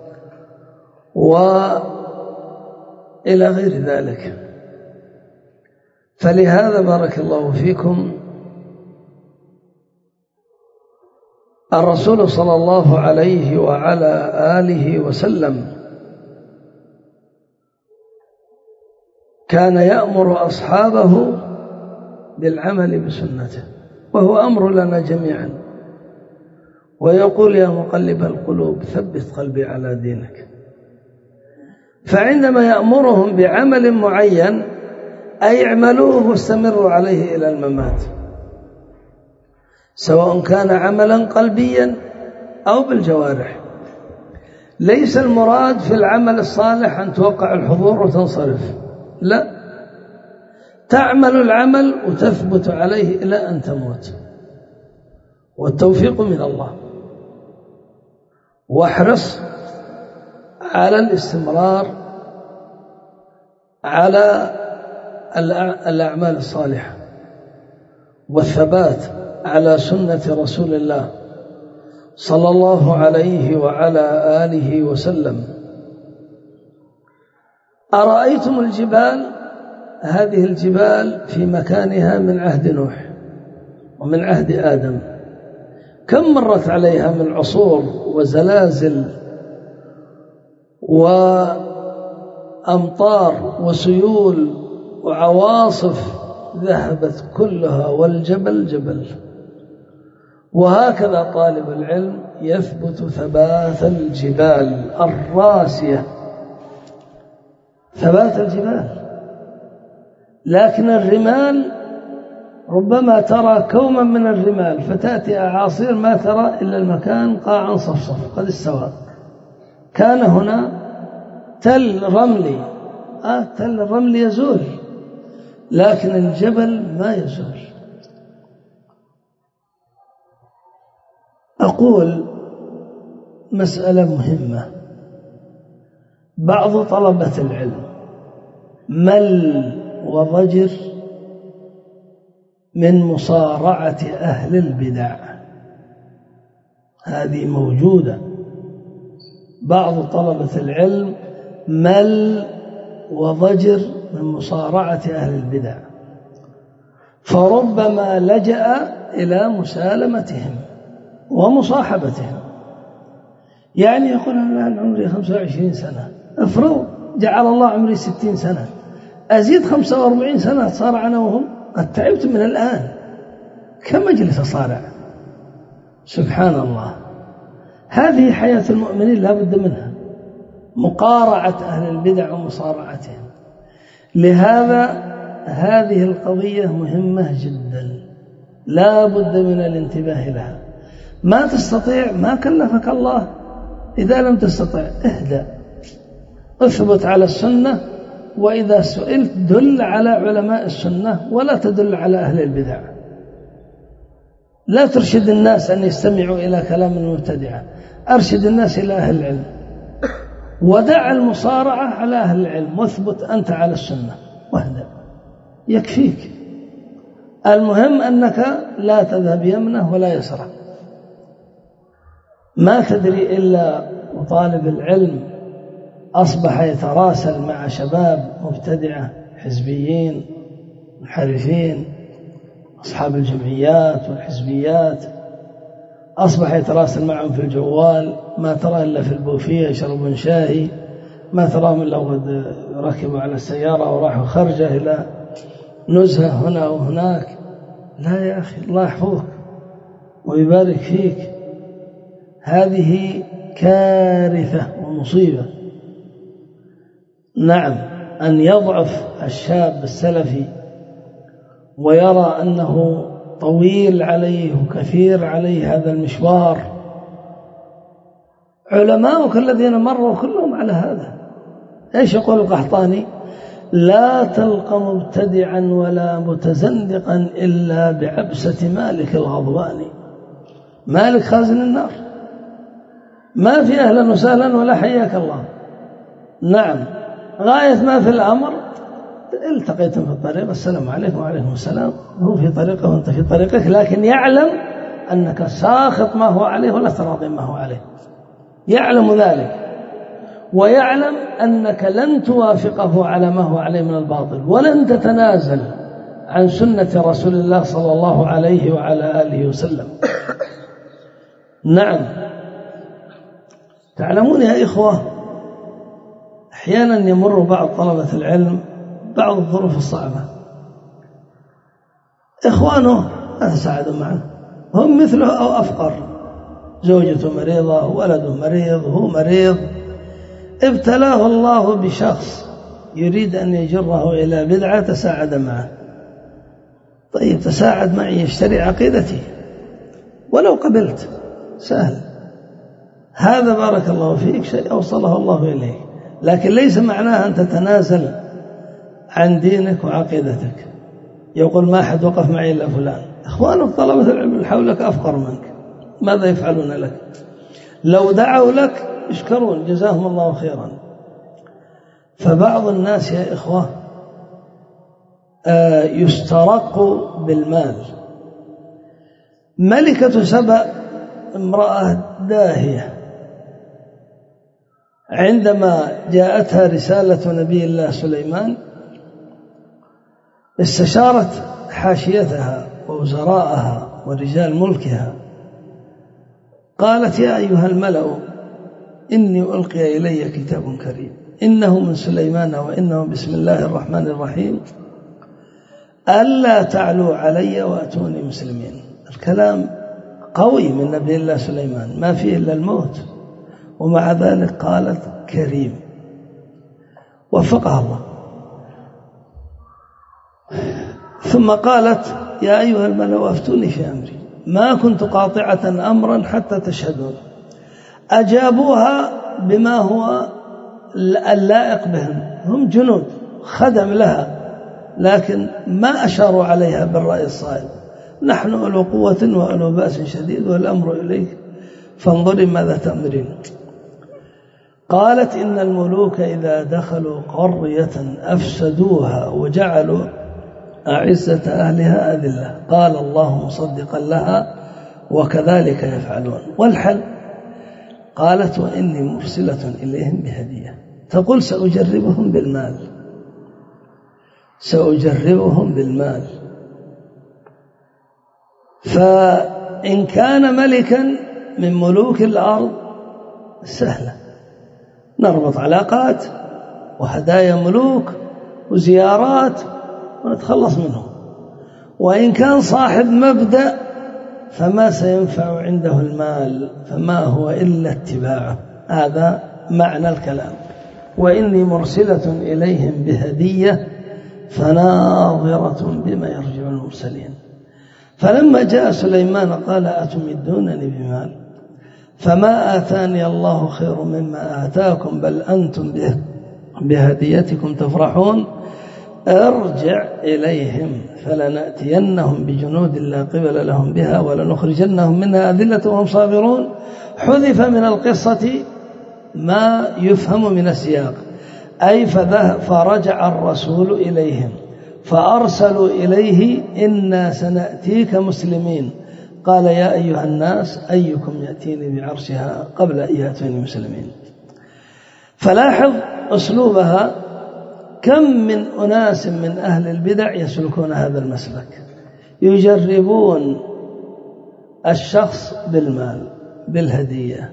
وإلى غير ذلك. فلهذا بارك الله فيكم الرسول صلى الله عليه وعلى آله وسلم كان يأمر أصحابه بالعمل بسنته، وهو أمر لنا جميعا، ويقول يا مقلب القلوب ثبت قلبي على دينك. فعندما يأمرهم بعمل معين أي اعملوه واستمروا عليه إلى الممات، سواء كان عملا قلبيا أو بالجوارح. ليس المراد في العمل الصالح أن توقع الحضور وتنصرف، لا، تعمل العمل وتثبت عليه إلى أن تموت، والتوفيق من الله. واحرص على الاستمرار على الأعمال الصالحة والثبات على سنة رسول الله صلى الله عليه وعلى آله وسلم. أرأيتم الجبال؟ هذه الجبال في مكانها من عهد نوح ومن عهد آدم، كم مرت عليها من عصور وزلازل وأمطار وسيول وعواصف، ذهبت كلها والجبل جبل. وهكذا طالب العلم يثبت ثبات الجبال الراسية، ثبات الجبال. لكن الرمال ربما ترى كوما من الرمال فتأتي أعاصير ما ترى إلا المكان قاعا صفصف قد استوى. كان هنا تل رملي، آه تل الرمل يزول، لكن الجبل ما يزول. أقول مسألة مهمة. بعض طلبة العلم مل وضجر من مصارعة أهل البدع، هذه موجودة. بعض طلبة العلم مل وضجر من مصارعة أهل البدع، فربما لجأ إلى مسالمتهم ومصاحبتهم. يعني يقول أنا الآن عمري خمسة وعشرين سنة، افرض جعل الله عمري ستين سنة، أزيد خمسة وأربعين سنة صار أنا وهم، قد تعبت من الآن، كم أجلس أصارع؟ سبحان الله. هذه حياة المؤمنين لا بد منها، مقارعة أهل البدع ومصارعتهم. لهذا هذه القضية مهمة جدا، لا بد من الانتباه لها. ما تستطيع، ما كلفك الله، إذا لم تستطع اهدأ، اثبت على السنة، وإذا سئلت دل على علماء السنة ولا تدل على أهل البدع. لا ترشد الناس أن يستمعوا إلى كلام المبتدعة، أرشد الناس إلى أهل العلم، ودع المصارعة على أهل العلم، واثبت أنت على السنة واهدأ، يكفيك. المهم أنك لا تذهب يمنه ولا يسره. ما تدري إلا وطالب العلم أصبح يتراسل مع شباب مبتدعة حزبيين منحرفين، أصحاب الجمعيات والحزبيات، أصبح يتراسل معهم في الجوال، ما ترى إلا في البوفية يشربون شاهي، ما تراهم إلا وقد ركبوا على السيارة وراحوا خرجة إلى نزهة هنا وهناك. لا يا أخي، الله يحفظك ويبارك فيك، هذه كارثة ومصيبة. نعم، أن يضعف الشاب السلفي ويرى أنه طويل عليه وكثير عليه هذا المشوار. علماؤك الذين مروا كلهم على هذا. إيش يقول القحطاني؟ لا تلقى مبتدعا ولا متزندقا إلا بعبسة مالك الغضبان. مالك خازن النار، ما في أهلا وسهلا ولا حياك الله. نعم، غاية ما في الأمر التقيتم في الطريق، السلام عليكم وعليكم السلام، هو في طريقه وانت في طريقك، لكن يعلم أنك ساخط ما هو عليه ولا تراضي ما هو عليه، يعلم ذلك، ويعلم أنك لن توافقه على ما هو عليه من الباطل، ولن تتنازل عن سنة رسول الله صلى الله عليه وعلى آله وسلم. نعم، تعلمون يا إخوة، أحيانا يمر بعض طلبة العلم بعض الظروف الصعبة، إخوانه لا تساعدوا معه، هم مثله أو أفقر، زوجته مريضة، ولده مريض، هو مريض، ابتلاه الله بشخص يريد أن يجره إلى بدعة، تساعد معه. طيب تساعد معي، يشتري عقيدتي ولو قبلت، سهل. هذا بارك الله فيك شيء أوصله الله إليه، لكن ليس معناه أن تتنازل عن دينك وعقيدتك. يقول ما أحد وقف معي إلا فلان. إخوانك طلبة العلم اللي حولك أفقر منك، ماذا يفعلون لك؟ لو دعوا لك يشكرون، جزاهم الله خيرا. فبعض الناس يا إخوة يسترق بالمال. ملكة سبأ امرأة داهية، عندما جاءتها رسالة نبي الله سليمان استشارت حاشيتها ووزراءها ورجال ملكها، قالت يا أيها الملأ إني ألقي إلي كتاب كريم إنه من سليمان وإنه بسم الله الرحمن الرحيم ألا تعلوا علي وأتوني مسلمين. الكلام قوي من نبي الله سليمان، ما فيه إلا الموت، ومع ذلك قالت كريم، وفقها الله. ثم قالت يا أيها الملأ أفتوني في أمري ما كنت قاطعة أمرا حتى تشهدون. أجابوها بما هو اللائق بهم، هم جنود خدم لها، لكن ما أشاروا عليها بالرأي الصائب. نحن أولو قوة وأولو بأس شديد والأمر إليك فانظري ماذا تأمرين. قالت إن الملوك إذا دخلوا قرية أفسدوها وجعلوا أعزة أهلها أذلة. قال الله مصدقا لها وكذلك يفعلون. والحل قالت وإني مرسلة إليهم بهدية. تقول سأجربهم بالمال، سأجربهم بالمال. فإن كان ملكا من ملوك الأرض سهلة، نربط علاقات وهدايا ملوك وزيارات ونتخلص منه. وإن كان صاحب مبدأ فما سينفع عنده المال، فما هو إلا اتباعه. هذا معنى الكلام. وإني مرسلة إليهم بهدية فناظرة بما يرجع المرسلين. فلما جاء سليمان قال أتمدونني بمال فما آتاني الله خير مما آتاكم بل أنتم بهديتكم تفرحون. ارجع إليهم فلنأتينهم بجنود لا قبل لهم بها ولنخرجنهم منها أذلة وهم صابرون. حذف من القصة ما يفهم من السياق، أي فرجع الرسول إليهم فأرسلوا إليه إنا سنأتيك مسلمين. قال يا أيها الناس أيكم يأتيني بعرشها قبل أن يأتوني مسلمين. فلاحظ أسلوبها، كم من أناس من أهل البدع يسلكون هذا المسلك، يجربون الشخص بالمال بالهدية.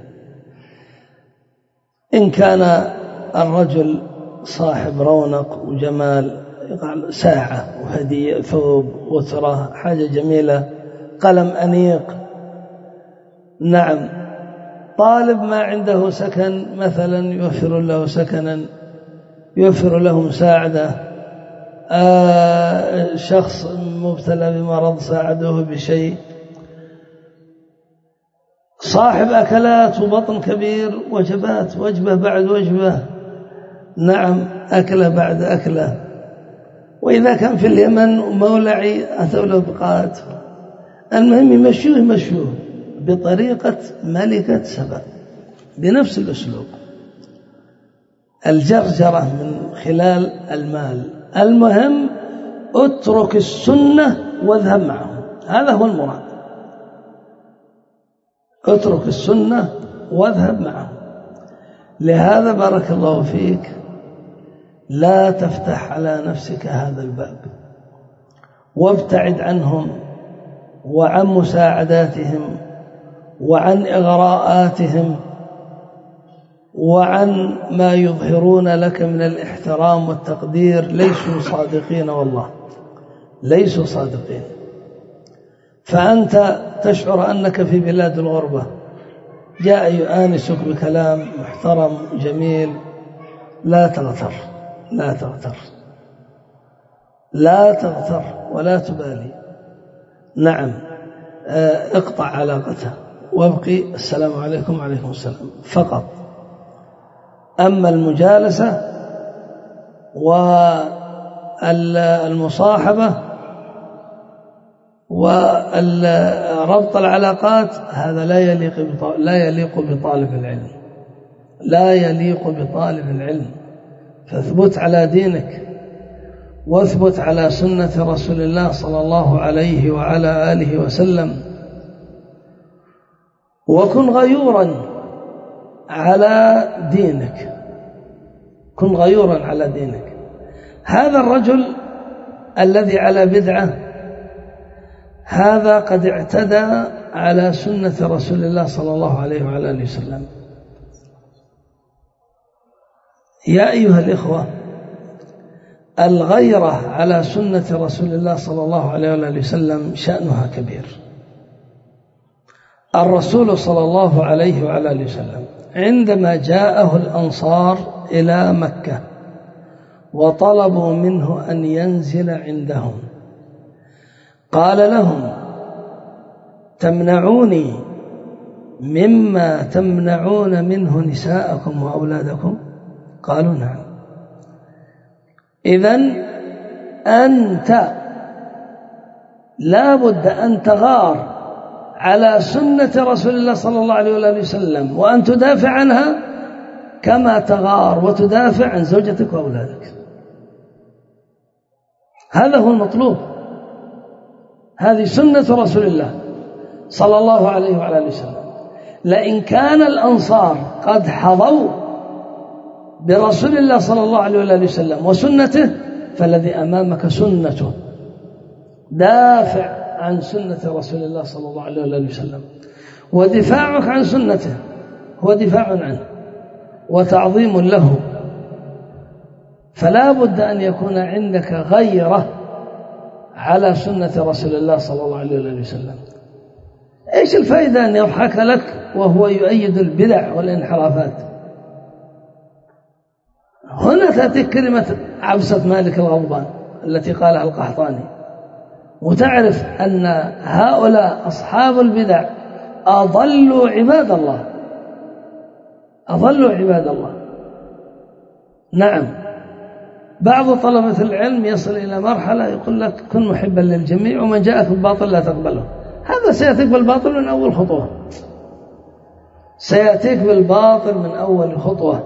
إن كان الرجل صاحب رونق وجمال ساعة وهدية، ثوب، وترة، حاجة جميلة، قلم أنيق. نعم. طالب ما عنده سكن مثلا يوفر له سكنا، يوفر له مساعدة. آه شخص مبتلى بمرض ساعده بشيء. صاحب أكلات وبطن كبير، وجبات، وجبة بعد وجبة، نعم، أكلة بعد أكلة. وإذا كان في اليمن مولعي أتوا له بقات. المهم يمشوه يمشوه بطريقة ملكة سبأ بنفس الأسلوب، الجرجرة من خلال المال. المهم اترك السنة واذهب معهم، هذا هو المراد. اترك السنة واذهب معهم. لهذا بارك الله فيك لا تفتح على نفسك هذا الباب، وابتعد عنهم وعن مساعداتهم وعن إغراءاتهم وعن ما يظهرون لك من الاحترام والتقدير. ليسوا صادقين، والله ليسوا صادقين. فأنت تشعر أنك في بلاد الغربة، جاء يؤانسك بكلام محترم جميل، لا تغتر، لا تغتر، لا تغتر ولا تبالي. نعم، اقطع علاقته وابقي السلام عليكم وعليكم السلام فقط. أما المجالسة والمصاحبة وربط العلاقات هذا لا يليق لا يليق بطالب العلم، لا يليق بطالب العلم. فاثبت على دينك واثبت على سنة رسول الله صلى الله عليه وعلى آله وسلم، وكن غيورا على دينك، كن غيورا على دينك. هذا الرجل الذي على بدعة هذا قد اعتدى على سنة رسول الله صلى الله عليه وعلى آله وسلم. يا أيها الإخوة، الغيرة على سنة رسول الله صلى الله عليه وآله وسلم شأنها كبير. الرسول صلى الله عليه وعلى آله وسلم عندما جاءه الأنصار إلى مكة وطلبوا منه أن ينزل عندهم قال لهم تمنعوني مما تمنعون منه نساءكم وأولادكم؟ قالوا نعم. إذن أنت لا بد أن تغار على سنة رسول الله صلى الله عليه وآله وسلم وأن تدافع عنها كما تغار وتدافع عن زوجتك وأولادك. هذا هو المطلوب. هذه سنة رسول الله صلى الله عليه وعلى آله وسلم. لئن كان الأنصار قد حظوا برسول الله صلى الله عليه وآله وسلم وسنته، فالذي أمامك سنته، دافع عن سنة رسول الله صلى الله عليه وآله وسلم، ودفاعك عن سنته هو دفاع عنه وتعظيم له. فلا بد أن يكون عندك غيرة على سنة رسول الله صلى الله عليه وآله وسلم. إيش الفائدة أن يضحك لك وهو يؤيد البدع والانحرافات؟ هنا تأتي كلمة عبسة مالك الغضبان التي قالها القحطاني، وتعرف أن هؤلاء أصحاب البدع أضلوا عباد الله، أضلوا عباد الله. نعم، بعض طلبة العلم يصل إلى مرحلة يقول لك كن محبا للجميع ومن جاءك بالباطل لا تقبله. هذا سيأتيك بالباطل من أول خطوة، سيأتيك بالباطل من أول خطوة.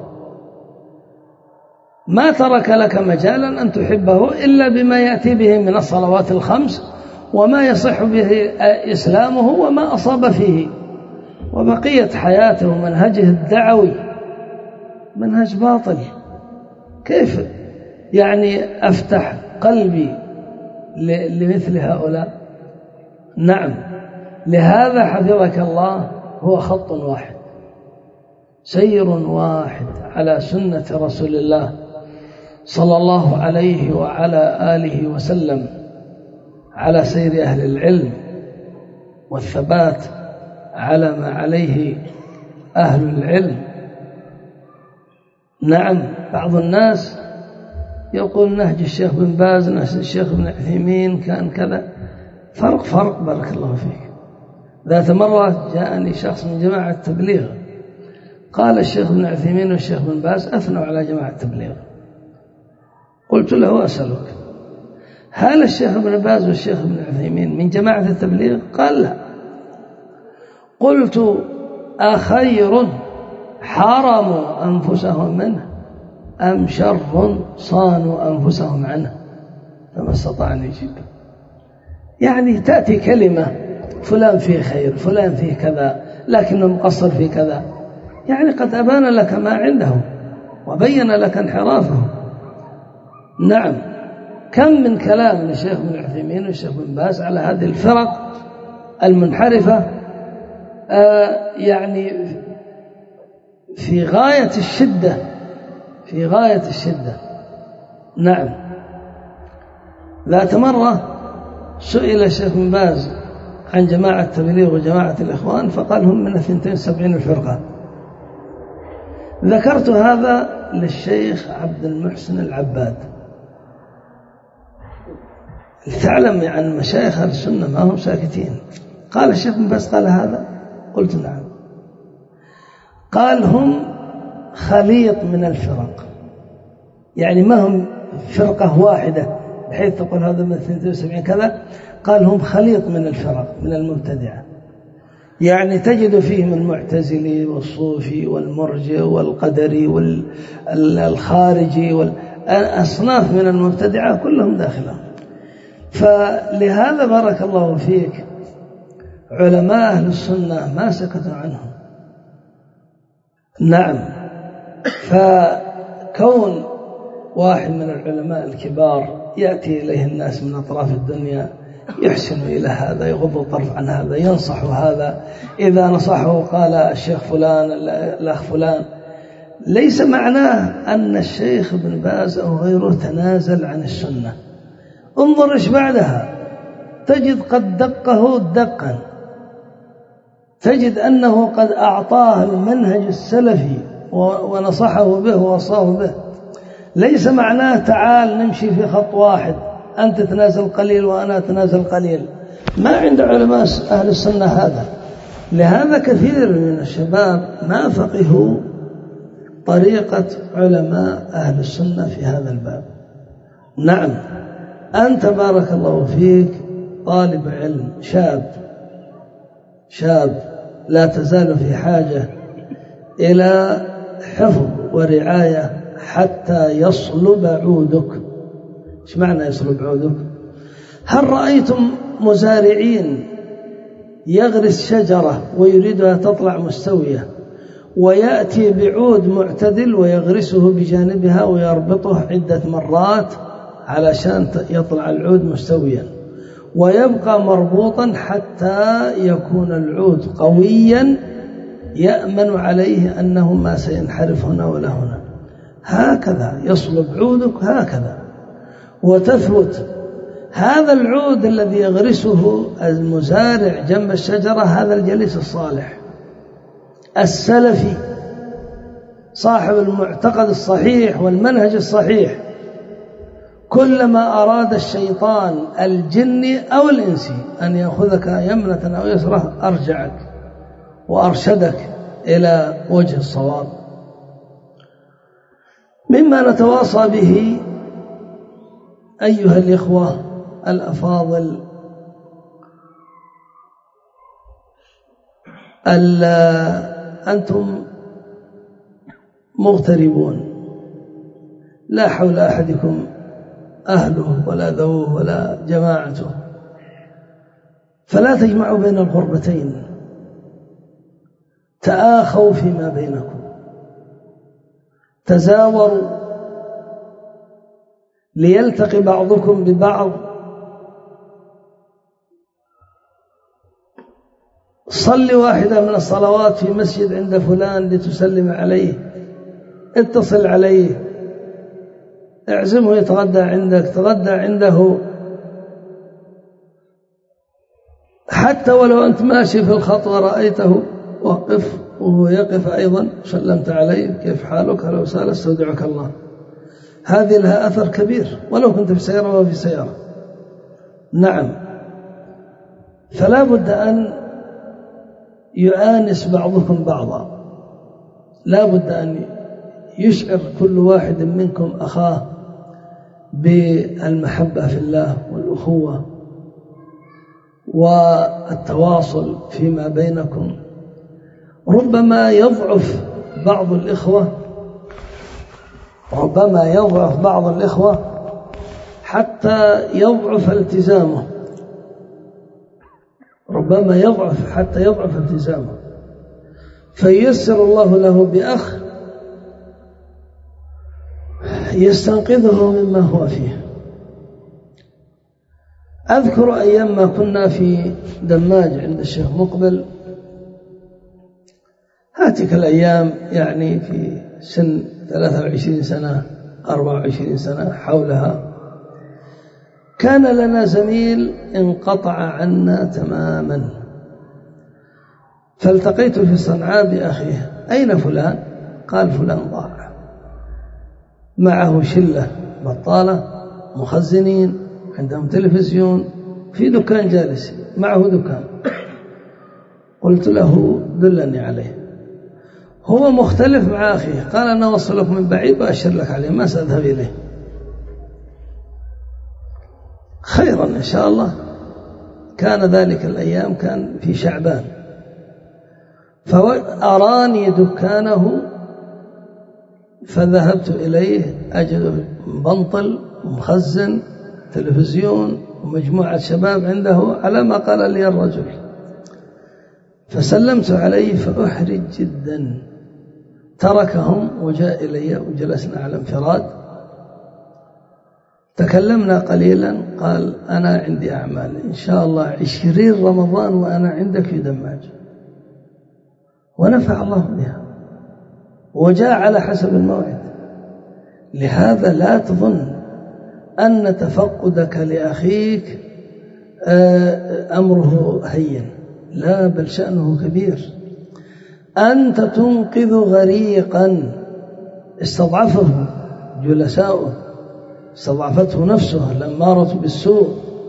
ما ترك لك مجالا أن تحبه إلا بما يأتي به من الصلوات الخمس وما يصح به إسلامه وما أصاب فيه، وبقية حياته ومنهجه الدعوي منهج باطل. كيف يعني أفتح قلبي لمثل هؤلاء؟ نعم، لهذا حفظك الله هو خط واحد، سير واحد على سنة رسول الله صلى الله عليه وعلى آله وسلم، على سير أهل العلم والثبات على ما عليه أهل العلم. نعم، بعض الناس يقول نهج الشيخ بن باز، نهج الشيخ بن عثيمين كان كذا. فرق فرق بارك الله فيك. ذات مرة جاءني شخص من جماعة التبليغ قال الشيخ بن عثيمين والشيخ بن باز أثنوا على جماعة التبليغ. قلت له أسألك هل الشيخ بن باز والشيخ بن عثيمين من جماعة التبليغ؟ قال لا. قلت أخير حرموا أنفسهم منه أم شر صانوا أنفسهم عنه؟ فما استطاع أن يجيب. يعني تأتي كلمة فلان فيه خير، فلان فيه كذا، لكنه مقصر في كذا، يعني قد أبان لك ما عنده وبين لك انحرافه. نعم، كم من كلام للشيخ بن عثيمين والشيخ بن باز على هذه الفرق المنحرفة، آه يعني في غاية الشدة، في غاية الشدة. نعم، ذات مرة سئل الشيخ بن باز عن جماعة التبليغ وجماعة الإخوان فقال هم من اثنتين وسبعين الفرقة. ذكرت هذا للشيخ عبد المحسن العباد. تعلم عن مشايخ أهل السنة ما هم ساكتين. قال الشيخ بن باز قال هذا؟ قلت نعم. قال هم خليط من الفرق، يعني ما هم فرقة واحدة بحيث تقول هذا من اثنتين وسبعين كذا. قال هم خليط من الفرق، من المبتدعة، يعني تجد فيهم المعتزلي والصوفي والمرجئ والقدري والخارجي والأصناف من المبتدعة كلهم داخلهم. فلهذا بارك الله فيك علماء أهل السنة ما سكتوا عنهم. نعم، فكون واحد من العلماء الكبار يأتي إليه الناس من أطراف الدنيا يحسن إلى هذا، يغض الطرف عن هذا، ينصح هذا، إذا نصحه قال الشيخ فلان الأخ فلان، ليس معناه أن الشيخ ابن باز أو غيره تنازل عن السنة. انظر إيش بعدها، تجد قد دقه دقا، تجد أنه قد أعطاه المنهج السلفي ونصحه به ووصاه به. ليس معناه تعال نمشي في خط واحد، أنت تنازل قليل وأنا أتنازل قليل. ما عند علماء أهل السنة هذا. لهذا كثير من الشباب ما فقهوا طريقة علماء أهل السنة في هذا الباب. نعم، أنت بارك الله فيك طالب علم شاب شاب لا تزال في حاجة إلى حفظ ورعاية حتى يصلب عودك. إيش معنى يصلب عودك؟ هل رأيتم مزارعين يغرس شجرة ويريدها تطلع مستوية ويأتي بعود معتدل ويغرسه بجانبها ويربطه عدة مرات علشان يطلع العود مستويا ويبقى مربوطا حتى يكون العود قويا يأمن عليه أنه ما سينحرف هنا ولا هنا؟ هكذا يصلب عودك هكذا وتثبت. هذا العود الذي يغرسه المزارع جنب الشجرة هذا الجليس الصالح السلفي صاحب المعتقد الصحيح والمنهج الصحيح. كلما أراد الشيطان الجني أو الإنسي أن يأخذك يمنة أو يسرة أرجعك وأرشدك إلى وجه الصواب. مما نتواصى به أيها الإخوة الأفاضل أنتم مغتربون لا حول أحدكم أهله ولا ذووه ولا جماعته، فلا تجمعوا بين الغربتين، تآخوا فيما بينكم، تزاوروا ليلتقي بعضكم ببعض. صل واحدة من الصلوات في مسجد عند فلان لتسلم عليه، اتصل عليه، اعزمه يتغدى عندك، تغدى عنده، حتى ولو أنت ماشي في الخط ورأيته وقف وهو يقف أيضا سلمت عليه، كيف حالك؟ هلا وسهلا، استودعك الله. هذه لها أثر كبير ولو كنت في سيارة أو في سيارة. نعم، فلا بد أن يؤانس بعضكم بعضا، لا بد أن يشعر كل واحد منكم أخاه بالمحبة في الله والأخوة والتواصل فيما بينكم. ربما يضعف بعض الإخوة ربما يضعف بعض الإخوة حتى يضعف التزامه ربما يضعف حتى يضعف التزامه فييسر الله له بأخ يستنقذه مما هو فيه. أذكر أيام ما كنا في دماج عند الشيخ مقبل، هاتك الأيام يعني في سن ثلاثة وعشرين سنة أربعة وعشرين سنة حولها، كان لنا زميل انقطع عنا تماما، فالتقيت في صنعاء بأخيه، أين فلان؟ قال فلان ضاع، معه شلة بطالة مخزنين عندهم تلفزيون في دكان جالس معه دكان. قلت له دلني عليه، هو مختلف مع أخيه، قال أنا أوصلك من بعيد وأشر لك عليه ما سأذهب إليه. خيرا إن شاء الله. كان ذلك الأيام كان في شعبان، فأراني دكانه فذهبت إليه أجد بنطل ومخزن تلفزيون ومجموعة شباب عنده على ما قال لي الرجل، فسلمت عليه فأحرج جدا، تركهم وجاء إلي وجلسنا على انفراد، تكلمنا قليلا، قال أنا عندي أعمال إن شاء الله عشرين رمضان وأنا عندك في دماج، ونفع الله بها وجاء على حسب الموعد. لهذا لا تظن أن تفقدك لأخيك أمره هين، لا بل شأنه كبير. أنت تنقذ غريقا استضعفه جلساؤه، استضعفته نفسه الأمارة بالسوء،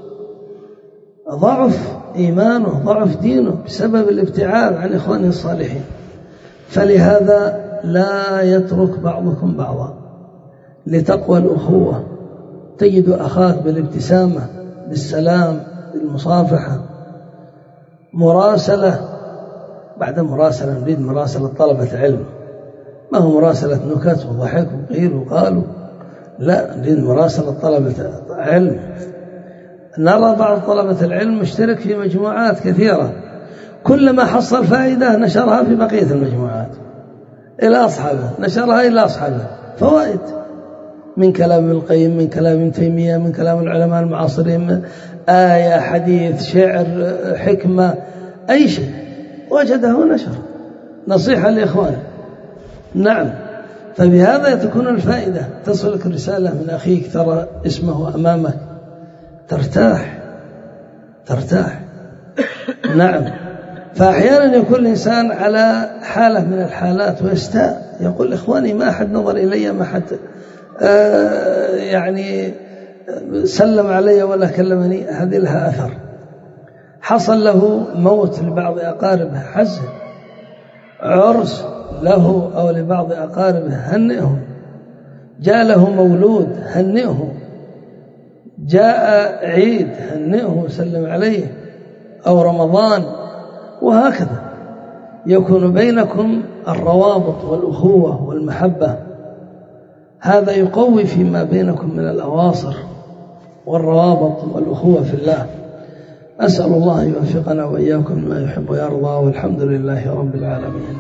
ضعف إيمانه ضعف دينه بسبب الابتعاد عن إخوانه الصالحين. فلهذا لا يترك بعضكم بعضا لتقوى الأخوة. تجد أخاك بالابتسامة بالسلام بالمصافحة، مراسلة بعد مراسلة، نريد مراسلة طلبة علم، ما هو مراسلة نكت وضحك وقيل وقالوا، لا، نريد مراسلة طلبة علم. نرى بعض طلبة العلم مشترك في مجموعات كثيرة، كلما حصل فائدة نشرها في بقية المجموعات إلى أصحابه، نشرها إلى أصحابه، فوائد من كلام ابن القيم، من كلام ابن تيمية، من كلام العلماء المعاصرين، آية، حديث، شعر، حكمة، أي شيء وجده نشر، نصيحة لإخوانه. نعم. فبهذا تكون الفائدة، تصلك رسالة من أخيك ترى اسمه أمامك ترتاح ترتاح. نعم. فأحيانا يكون الإنسان على حالة من الحالات ويستاء، يقول إخواني ما أحد نظر إلي، ما أحد آه يعني سلم علي ولا كلمني. هذه لها أثر. حصل له موت لبعض أقاربه حزن، عرس له أو لبعض أقاربه هنئهم، جاء له مولود هنئه، جاء عيد هنئه سلم عليه، أو رمضان، وهكذا يكون بينكم الروابط والأخوة والمحبة. هذا يقوي فيما بينكم من الأواصر والروابط والأخوة في الله. أسأل الله يوفقنا وإياكم ما يحب ويرضى، والحمد لله رب العالمين.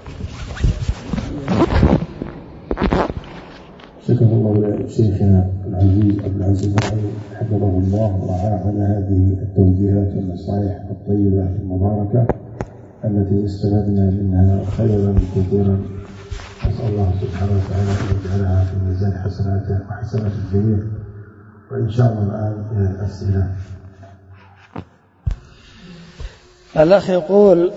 شكر الله شيخنا العزيز عبد العزيز حفظه الله ورعاه على هذه التوجيهات والنصائح الطيبة المباركة التي استفدنا منها خيرا كثيرا. أسأل الله سبحانه وتعالى أن يجعلها في ميزان حسناته وحسنات الجميع. وإن شاء الله الآن إلى الأسئلة. الأخ يقول: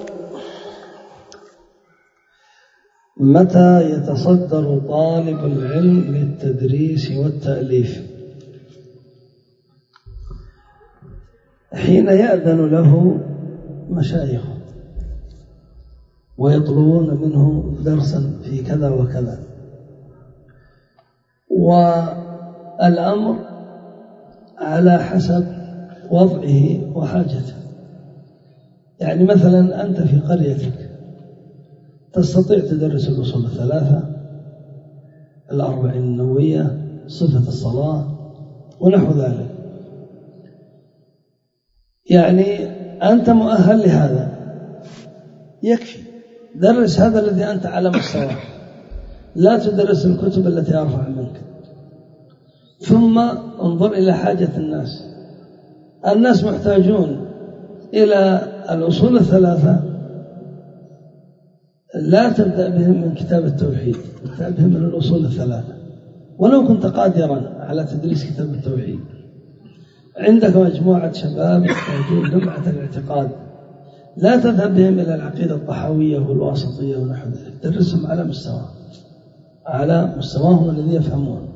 متى يتصدر طالب العلم للتدريس والتأليف؟ حين يأذن له مشايخه ويطلبون منه درسا في كذا وكذا، والأمر على حسب وضعه وحاجته. يعني مثلا أنت في قريتك تستطيع تدرس الأصول الثلاثة، الأربعين النووية، صفة الصلاة ونحو ذلك، يعني أنت مؤهل لهذا، يكفي درس هذا الذي أنت على مستواه، لا تدرس الكتب التي أرفع منك. ثم انظر إلى حاجة الناس. الناس محتاجون إلى الأصول الثلاثة، لا تبدأ بهم من كتاب التوحيد، ابدأ بهم من الأصول الثلاثة. ولو كنت قادرا على تدريس كتاب التوحيد، عندك مجموعة شباب يحتاجون لمعة الاعتقاد، لا تذهب بهم إلى العقيدة الطحاوية والواسطية ونحو ذلك، درسهم على مستوى على مستواهم الذي يفهمون.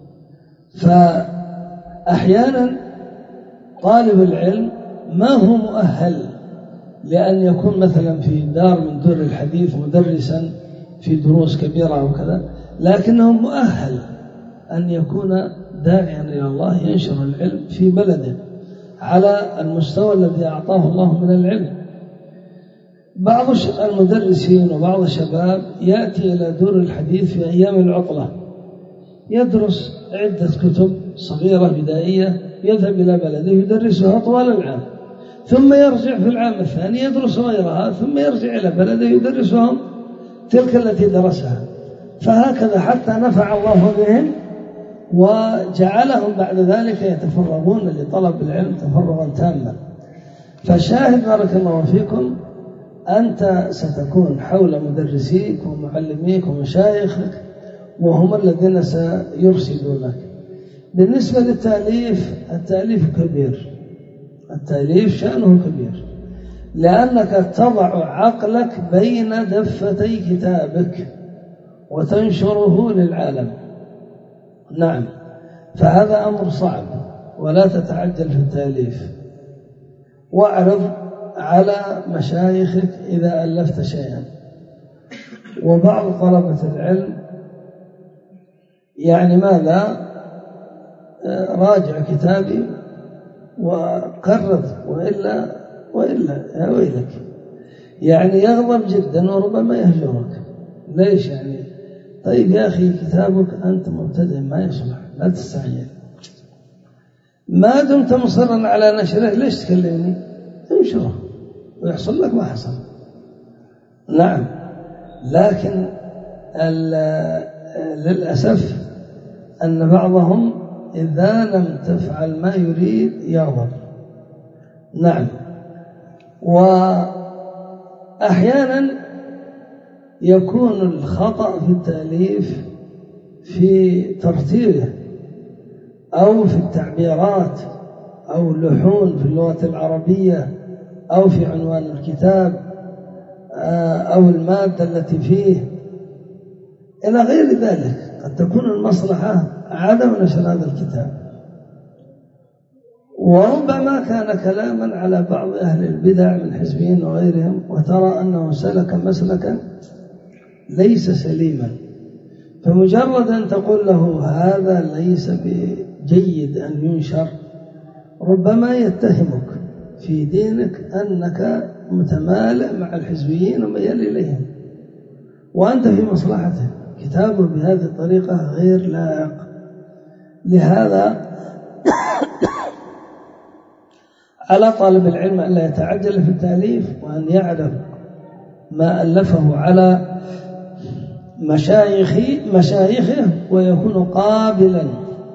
فأحيانا طالب العلم ما هو مؤهل لأن يكون مثلا في دار من دور الحديث مدرسا في دروس كبيرة أو كذا، لكنه مؤهل أن يكون داعيا إلى الله ينشر العلم في بلده على المستوى الذي أعطاه الله من العلم. بعض المدرسين وبعض الشباب يأتي إلى دور الحديث في أيام العطلة، يدرس عدة كتب صغيرة بدائية، يذهب إلى بلده يدرسها طوال العام، ثم يرجع في العام الثاني يدرس غيرها، ثم يرجع إلى بلده يدرسهم تلك التي درسها. فهكذا حتى نفع الله بهم وجعلهم بعد ذلك يتفرغون لطلب العلم تفرغا تاما. فالشاهد بارك الله فيكم، أنت ستكون حول مدرسيك ومعلميك ومشايخك، وهم الذين سيرشدونك. بالنسبة للتأليف، التأليف كبير، التأليف شأنه كبير، لأنك تضع عقلك بين دفتي كتابك وتنشره للعالم. نعم، فهذا أمر صعب، ولا تتعجل في التأليف، واعرض على مشايخك إذا ألفت شيئا. وبعض طلبة العلم يعني ماذا؟ راجع كتابي وقرض، وإلا وإلا يا ويلك، يعني يغضب جدا وربما يهجرك. ليش يعني؟ طيب يا أخي كتابك أنت مبتدئ ما يصلح، لا تستعجل. ما دمت مصرا على نشره ليش تكلمني؟ انشره ويحصل لك ما حصل. نعم، لكن للأسف أن بعضهم إذا لم تفعل ما يريد يغضب. نعم، وأحيانا يكون الخطأ في التأليف في ترتيبه أو في التعبيرات أو لحون في اللغة العربية أو في عنوان الكتاب أو المادة التي فيه إلى غير ذلك. قد تكون المصلحة عدم نشر هذا الكتاب، وربما كان كلاما على بعض أهل البدع من حزبين وغيرهم، وترى أنه سلك مسلكا ليس سليما، فمجرد أن تقول له هذا ليس بجيد أن ينشر ربما يتهمك في دينك أنك متمالئ مع الحزبيين وميال إليهم، وأنت في مصلحته. كتابه بهذه الطريقة غير لائق. لهذا على طالب العلم أن لا يتعجل في التأليف، وأن يعرف ما ألفه على مشايخه مشايخه ويكون قابلا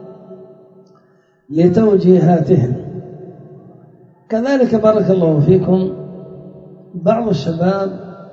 لتوجيهاتهم. كذلك بارك الله فيكم بعض الشباب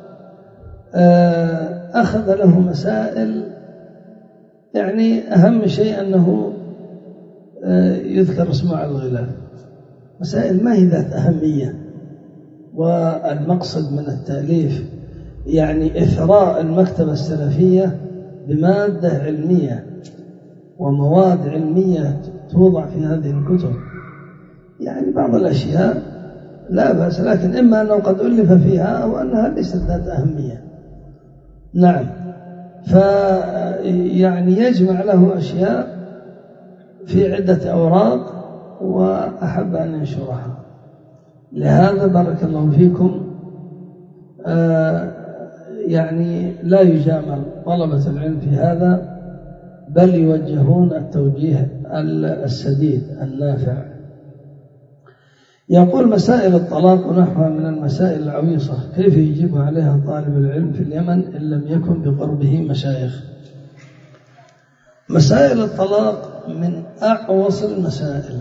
أخذ له مسائل، يعني أهم شيء أنه يذكر اسمه على الغلاف، مسائل ما هي ذات أهمية. والمقصد من التأليف يعني إثراء المكتبة السلفية بمادة علمية ومواد علمية توضع في هذه الكتب. يعني بعض الأشياء لا بأس، لكن إما أنه قد ألف فيها أو أنها ليست ذات أهمية. نعم، فيعني يجمع له أشياء في عدة أوراق وأحب أن ينشرها. لهذا بارك الله فيكم يعني لا يجامل طلبة العلم في هذا، بل يوجهون التوجيه السديد النافع. يقول مسائل الطلاق ونحوها من المسائل العويصة كيف يجيب عليها طالب العلم في اليمن إن لم يكن بقربه مشايخ؟ مسائل الطلاق من أعوص المسائل،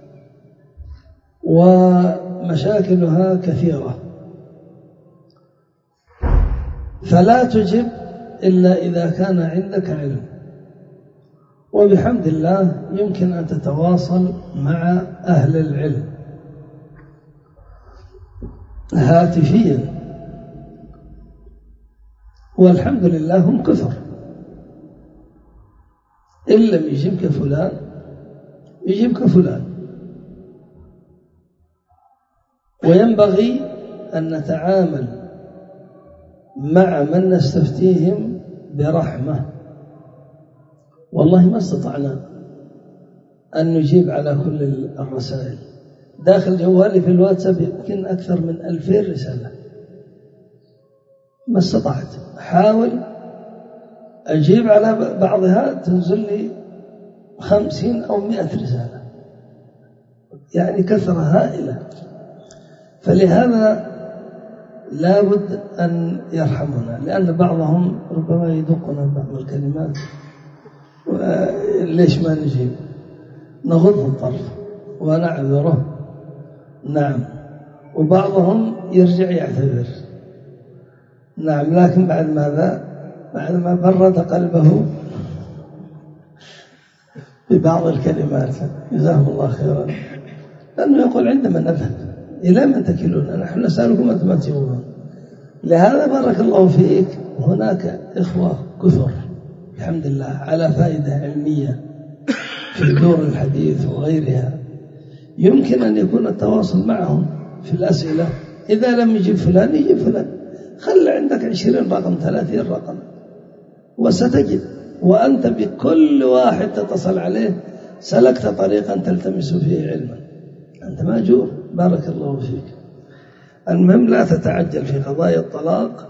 ومشاكلها كثيرة، فلا تجب إلا إذا كان عندك علم. وبحمد الله يمكن أن تتواصل مع أهل العلم هاتفيا، والحمد لله هم كثر. إن لم يجبك فلان يجبك فلان. وينبغي أن نتعامل مع من نستفتيهم برحمة. والله ما استطعنا أن نجيب على كل الرسائل. داخل جوالي في الواتساب يمكن أكثر من ألفين رسالة، ما استطعت. حاول أجيب على بعضها تنزل لي خمسين أو مئة رسالة، يعني كثرة هائلة. فلهذا لا بد أن يرحمنا، لأن بعضهم ربما يدقنا بعض الكلمات ليش ما نجيب، نغض الطرف ونعذره. نعم، وبعضهم يرجع يعتذر. نعم، لكن بعد ماذا؟ بعد ما برد قلبه ببعض الكلمات. جزاهم الله خيرا، لأنه يقول عندما نذهب إلى من تكلون؟ نحن نسألكم أنتم ما تجيبون. لهذا بارك الله فيك هناك إخوة كثر الحمد لله على فائدة علمية في دور الحديث وغيرها، يمكن أن يكون التواصل معهم في الأسئلة. إذا لم يجيب فلان يجيب فلان، خل عندك عشرين رقم ثلاثين رقم وستجد. وأنت بكل واحد تتصل عليه سلكت طريقا تلتمس فيه علما، أنت ماجور. بارك الله فيك. المهم لا تتعجل في قضايا الطلاق،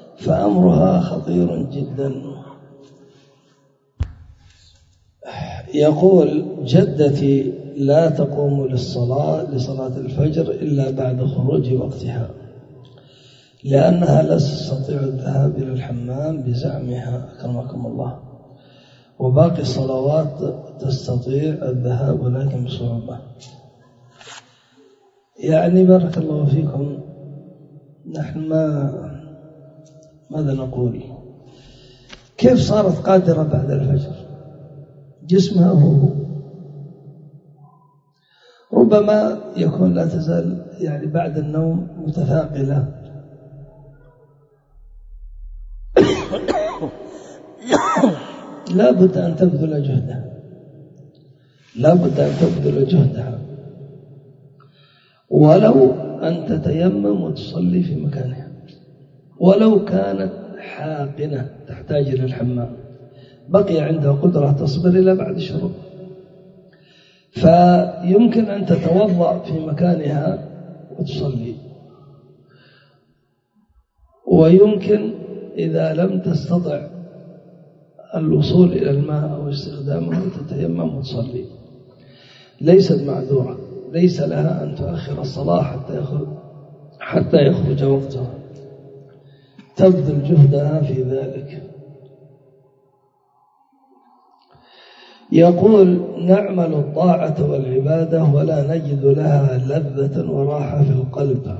فأمرها خطير جدا. يقول جدتي لا تقوم للصلاة لصلاة الفجر إلا بعد خروج وقتها لأنها لا تستطيع الذهاب إلى الحمام بزعمها أكرمكم الله، وباقي الصلوات تستطيع الذهاب ولكن بصعوبة. يعني بارك الله فيكم، نحن ما ماذا نقول؟ كيف صارت قادرة بعد الفجر؟ جسمها هو ربما يكون لا تزال يعني بعد النوم متثاقلة لا بد أن تبذل جهدها، لا بد أن تبذل جهدها، ولو أن تتيمم وتصلي في مكانها، ولو كانت حاقنة تحتاج إلى الحمام بقي عندها قدرة تصبر إلى بعد الشروق، فيمكن أن تتوضأ في مكانها وتصلي، ويمكن إذا لم تستطع الوصول إلى الماء أو استخدامه تتيمم وتصلي، ليست معذورة، ليس لها أن تؤخر الصلاة حتى يخرج حتى يخرج وقتها، تبذل جهدها في ذلك. يقول نعمل الطاعة والعبادة ولا نجد لها لذة وراحة في القلب.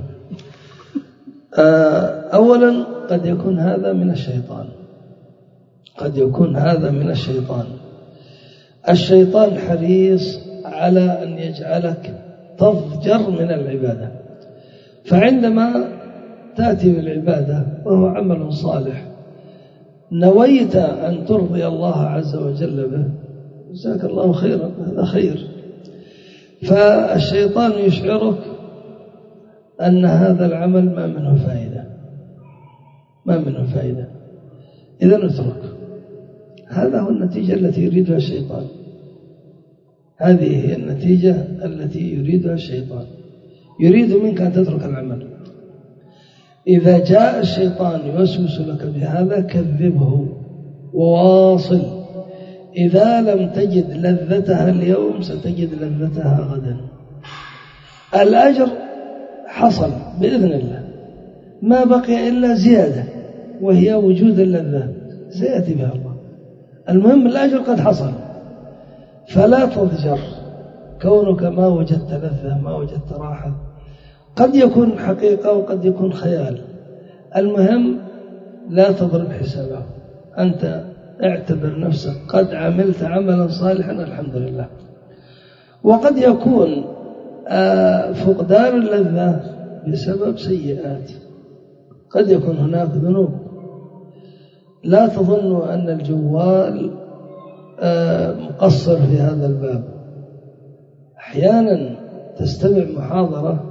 أولا قد يكون هذا من الشيطان، قد يكون هذا من الشيطان. الشيطان حريص على أن يجعلك تضجر من العبادة، فعندما تأتي بالعبادة وهو عمل صالح نويت أن ترضي الله عز وجل به، جزاك الله خيرا، هذا خير، فالشيطان يشعرك أن هذا العمل ما منه فائدة، ما منه فائدة، إذا اترك. هذا هو النتيجة التي يريدها الشيطان، هذه هي النتيجة التي يريدها الشيطان، يريد منك أن تترك العمل. إذا جاء الشيطان يوسوس لك بهذا كذبه وواصل، إذا لم تجد لذتها اليوم ستجد لذتها غدا. الأجر حصل بإذن الله، ما بقي إلا زيادة وهي وجود اللذة سيأتي بها الله. المهم الأجر قد حصل، فلا تضجر كونك ما وجدت لذة ما وجدت راحة، قد يكون حقيقة وقد يكون خيال، المهم لا تضرب حسابه، أنت اعتبر نفسك قد عملت عملا صالحا الحمد لله. وقد يكون فقدان اللذة بسبب سيئات، قد يكون هناك ذنوب، لا تظنوا أن الجوال مقصر في هذا الباب. أحيانا تستمع محاضرة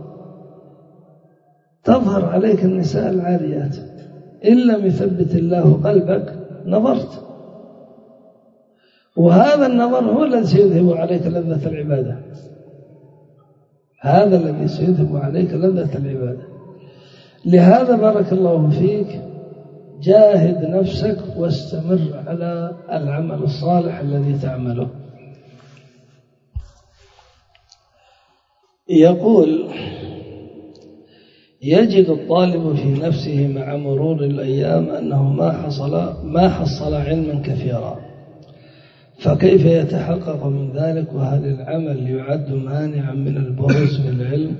تظهر عليك النساء العاريات، إن لم يثبت الله قلبك نظرت، وهذا النظر هو الذي سيذهب عليك لذة العبادة، هذا الذي سيذهب عليك لذة العبادة. لهذا بارك الله فيك جاهد نفسك واستمر على العمل الصالح الذي تعمله. يقول يجد الطالب في نفسه مع مرور الأيام أنه ما حصل ما حصل علما كثيرا، فكيف يتحقق من ذلك؟ وهل العمل يعد مانعا من البروز بالعلم؟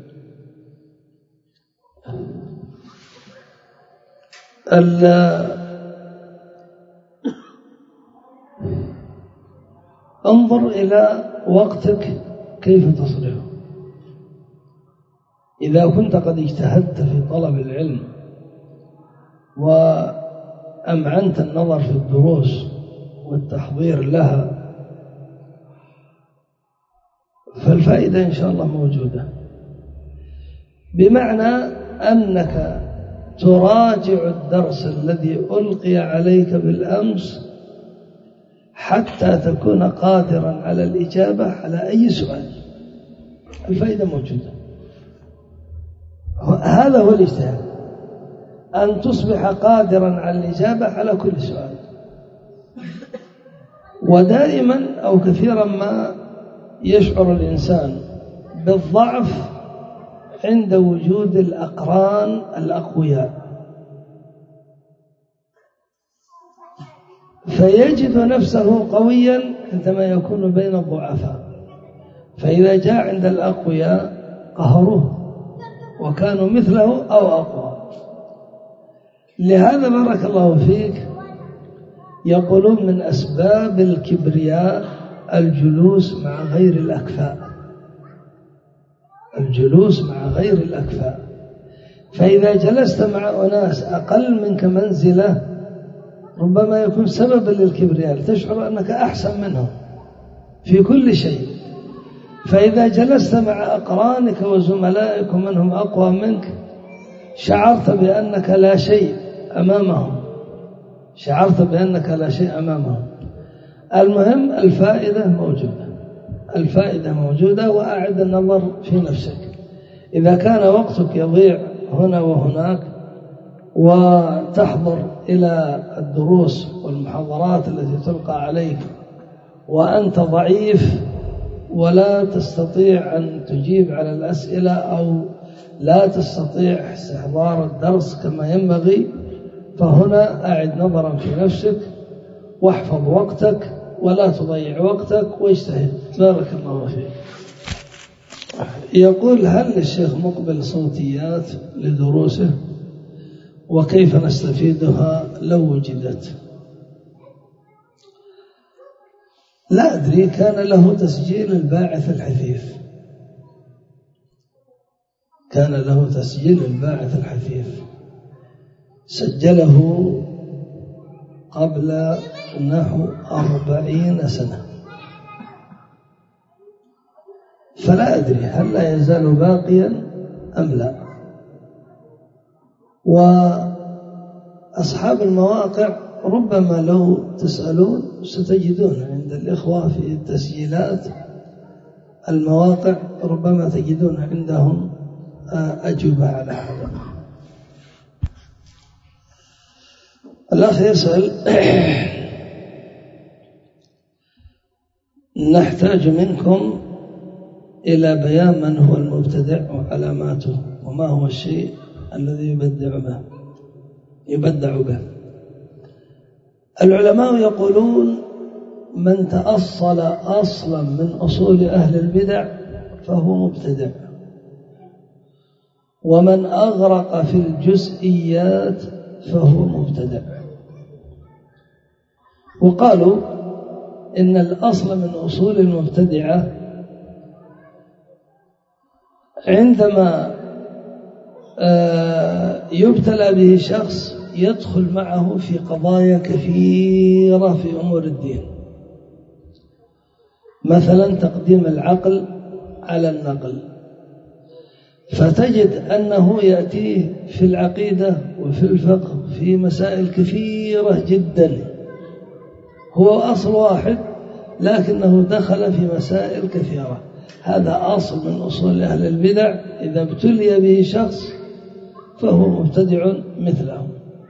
انظر إلى وقتك كيف تصرفه. إذا كنت قد اجتهدت في طلب العلم وأمعنت النظر في الدروس والتحضير لها فالفائدة إن شاء الله موجودة، بمعنى أنك تراجع الدرس الذي ألقي عليك بالأمس حتى تكون قادرا على الإجابة على أي سؤال، الفائدة موجودة. هذا هو الاجتهاد، أن تصبح قادرا على الإجابة على كل سؤال. ودائما أو كثيرا ما يشعر الإنسان بالضعف عند وجود الأقران الأقوياء، فيجد نفسه قويا عندما يكون بين الضعفاء، فإذا جاء عند الأقوياء قهروه وكانوا مثله أو أقوى. لهذا بارك الله فيك يقولون من أسباب الكبرياء الجلوس مع غير الأكفاء، الجلوس مع غير الأكفاء. فإذا جلست مع أناس أقل منك منزلة ربما يكون سببا للكبرياء، تشعر أنك أحسن منهم في كل شيء. فإذا جلست مع أقرانك وزملائك ومنهم أقوى منك شعرت بأنك لا شيء أمامهم، شعرت بأنك لا شيء أمامهم. المهم الفائدة موجودة، الفائدة موجودة، وأعد النظر في نفسك. إذا كان وقتك يضيع هنا وهناك وتحضر إلى الدروس والمحاضرات التي تلقى عليك وأنت ضعيف ولا تستطيع أن تجيب على الأسئلة أو لا تستطيع استحضار الدرس كما ينبغي، فهنا أعد نظرا في نفسك واحفظ وقتك ولا تضيع وقتك واجتهد. بارك الله فيك. يقول: هل للشيخ مقبل صوتيات لدروسه وكيف نستفيدها لو وجدت؟ لا أدري، كان له تسجيل الباعث الحثيث، كان له تسجيل الباعث الحثيث سجله قبل نحو أربعين سنة، فلا أدري هل لا يزال باقيا أم لا. وأصحاب المواقع ربما لو تسألون ستجدون عند الإخوة في التسجيلات المواقع ربما تجدون عندهم أجوبة على هذا. الأخ يسأل: نحتاج منكم إلى بيان من هو المبتدع وعلاماته وما هو الشيء الذي يبدع به يبدع به. العلماء يقولون: من تأصل أصلا من أصول أهل البدع فهو مبتدع، ومن أغرق في الجزئيات فهو مبتدع. وقالوا إن الأصل من أصول المبتدعة عندما يبتلى به شخص يدخل معه في قضايا كثيرة في أمور الدين، مثلا تقديم العقل على النقل، فتجد أنه يأتيه في العقيدة وفي الفقه في مسائل كثيرة جدا، هو أصل واحد لكنه دخل في مسائل كثيرة. هذا أصل من أصول أهل البدع، إذا ابتلي به شخص فهو مبتدع مثله.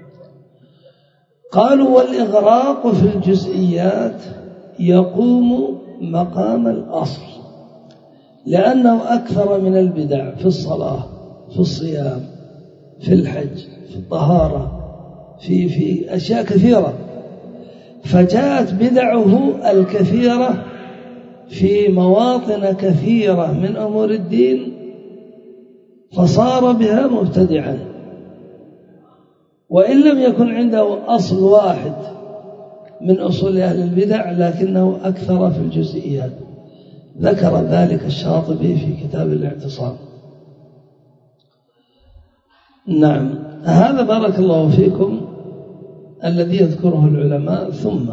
قالوا: والإغراق في الجزئيات يقوم مقام الأصل، لأنه أكثر من البدع في الصلاة، في الصيام، في الحج، في الطهارة، في في أشياء كثيرة، فجاءت بدعه الكثيرة في مواطن كثيرة من أمور الدين فصار بها مبتدعا، وإن لم يكن عنده أصل واحد من أصول أهل البدع لكنه أكثر في الجزئيات. ذكر ذلك الشاطبي في كتاب الاعتصام. نعم، هذا بارك الله فيكم الذي يذكره العلماء. ثم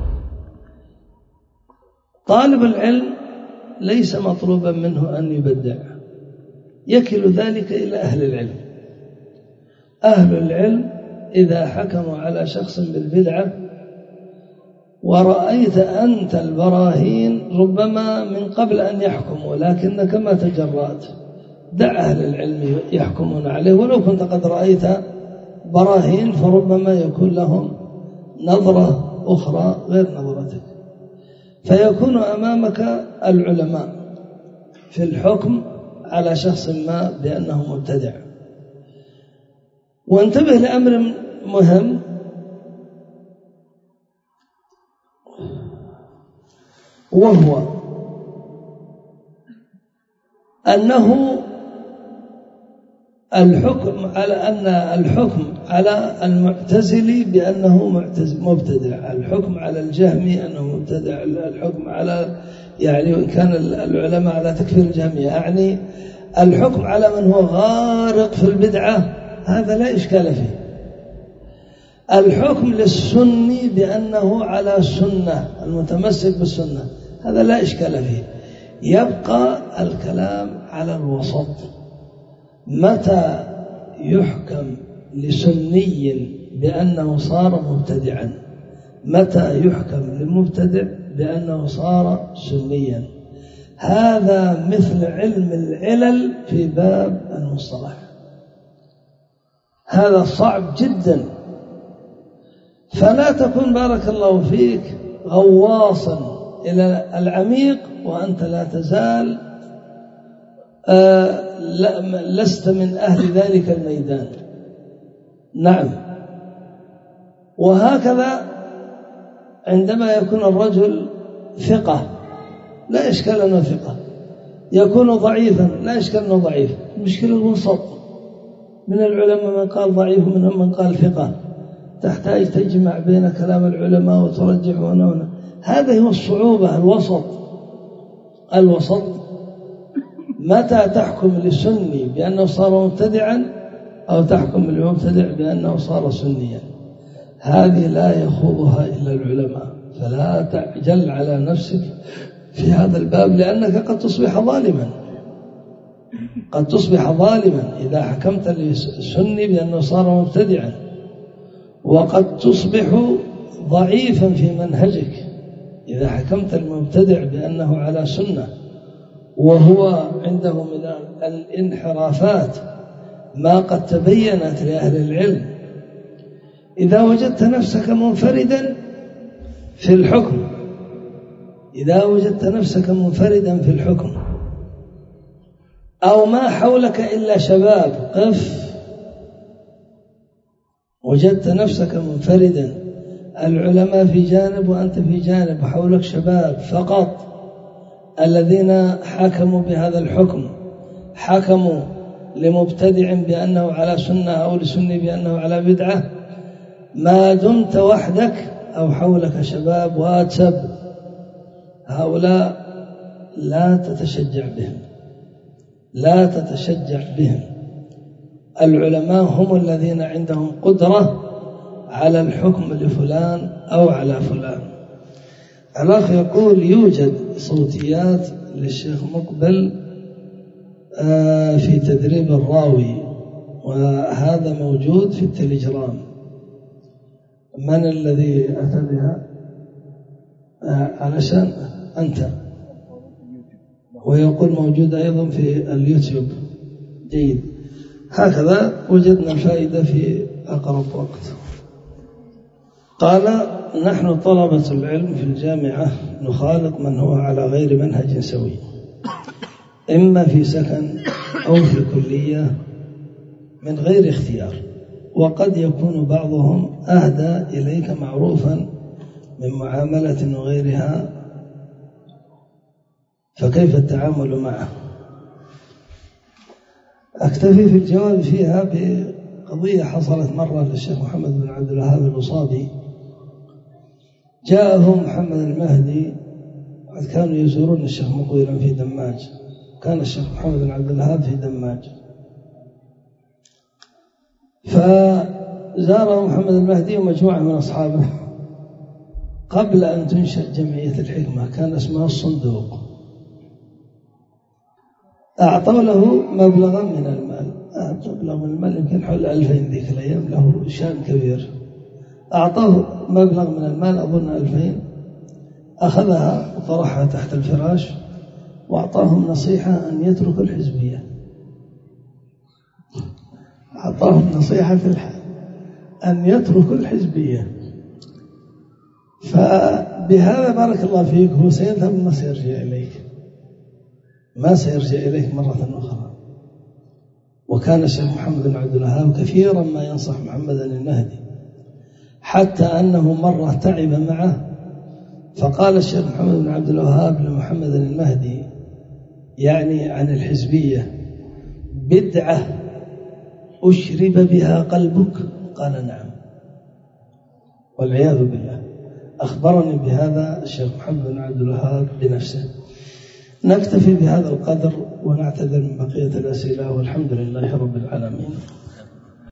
طالب العلم ليس مطلوبا منه أن يبدع، يكل ذلك إلى أهل العلم. أهل العلم إذا حكموا على شخص بالبدعة ورأيت أنت البراهين ربما من قبل أن يحكموا لكنك ما تجرأت، دع أهل العلم يحكمون عليه، ولو كنت قد رأيت براهين فربما يكون لهم نظرة أخرى غير نظرتك. فيكون أمامك العلماء في الحكم على شخص ما بأنه مبتدع. وانتبه لأمر مهم، وهو أنه الحكم على أن الحكم على المعتزلي بأنه مبتدع، الحكم على الجهمي أنه مبتدع، الحكم على يعني وإن كان العلماء على تكفير الجهمية، يعني الحكم على من هو غارق في البدعة هذا لا إشكال فيه. الحكم للسني بأنه على السنة المتمسك بالسنة هذا لا إشكال فيه. يبقى الكلام على الوسط، متى يحكم لسني بأنه صار مبتدعا، متى يحكم للمبتدع بأنه صار سنيا. هذا مثل علم العلل في باب المصطلح، هذا صعب جدا. فلا تكن بارك الله فيك غواصا إلى العميق وأنت لا تزال آه لست من أهل ذلك الميدان. نعم. وهكذا عندما يكون الرجل ثقة لا إشكال أنه ثقة، يكون ضعيفا لا إشكال أنه ضعيف، المشكلة الوسط. من العلماء من قال ضعيف ومنهم من قال ثقة، تحتاج تجمع بين كلام العلماء وترجح هنا. هذه هو الصعوبة، الوسط. الوسط متى تحكم للسني بأنه صار مبتدعا أو تحكم للمبتدع بأنه صار سنيا، هذه لا يخوضها إلا العلماء. فلا تعجل على نفسك في هذا الباب، لأنك قد تصبح ظالما، قد تصبح ظالما إذا حكمت للسني بأنه صار مبتدعا، وقد تصبح ضعيفا في منهجك إذا حكمت المبتدع بأنه على سنة، وهو عنده من الانحرافات ما قد تبينت لأهل العلم. إذا وجدت نفسك منفردا في الحكم، إذا وجدت نفسك منفردا في الحكم أو ما حولك إلا شباب، قف. وجدت نفسك منفردا، العلماء في جانب وأنت في جانب، وحولك شباب فقط الذين حكموا بهذا الحكم، حكموا لمبتدع بأنه على سنة أو لسني بأنه على بدعة، ما دمت وحدك أو حولك شباب واتسب، هؤلاء لا تتشجع بهم، لا تتشجع بهم. العلماء هم الذين عندهم قدرة على الحكم لفلان أو على فلان. الأخ يقول يوجد صوتيات للشيخ مقبل في تدريب الراوي، وهذا موجود في التليجرام. من الذي أتى بها؟ علشان أنت. ويقول موجود أيضا في اليوتيوب. جيد، هكذا وجدنا الفائدة في أقرب وقت. قال نحن طلبة العلم في الجامعة نخالط من هو على غير منهج سوي، إما في سكن أو في كلية من غير اختيار، وقد يكون بعضهم أهدى إليك معروفا من معاملة وغيرها، فكيف التعامل معه؟ أكتفي في الجواب فيها بقضية حصلت مرة للشيخ محمد بن عبد الوهاب الوصابي. جاءه محمد المهدي، قد كانوا يزورون الشيخ مقبلا في دماج، كان الشيخ محمد بن عبد الوهاب في دماج، فزاره محمد المهدي ومجموعة من أصحابه قبل أن تنشأ جمعية الحكمة، كان اسمها الصندوق. أعطوا له مبلغا من المال، مبلغ من المال يمكن حول ألفين، ذيك الأيام له شأن كبير. أعطاه مبلغ من المال أظن ألفين، أخذها وطرحها تحت الفراش، وأعطاهم نصيحة أن يتركوا الحزبية. أعطاهم نصيحة في الحال أن يتركوا الحزبية. بهذا بارك الله فيك هو سيذهب وما سيرجع إليك، ما سيرجع إليك مرة أخرى. وكان الشيخ محمد بن عبد الوهاب كثيرا ما ينصح محمدا النهدي، حتى أنه مرة تعب معه فقال الشيخ محمد بن عبد الوهاب لمحمد المهدي يعني عن الحزبية: بدعة أشرب بها قلبك؟ قال نعم، والعياذ بالله. أخبرني بهذا الشيخ محمد بن عبد الوهاب بنفسه. نكتفي بهذا القدر ونعتذر من بقية الأسئلة، والحمد لله رب العالمين.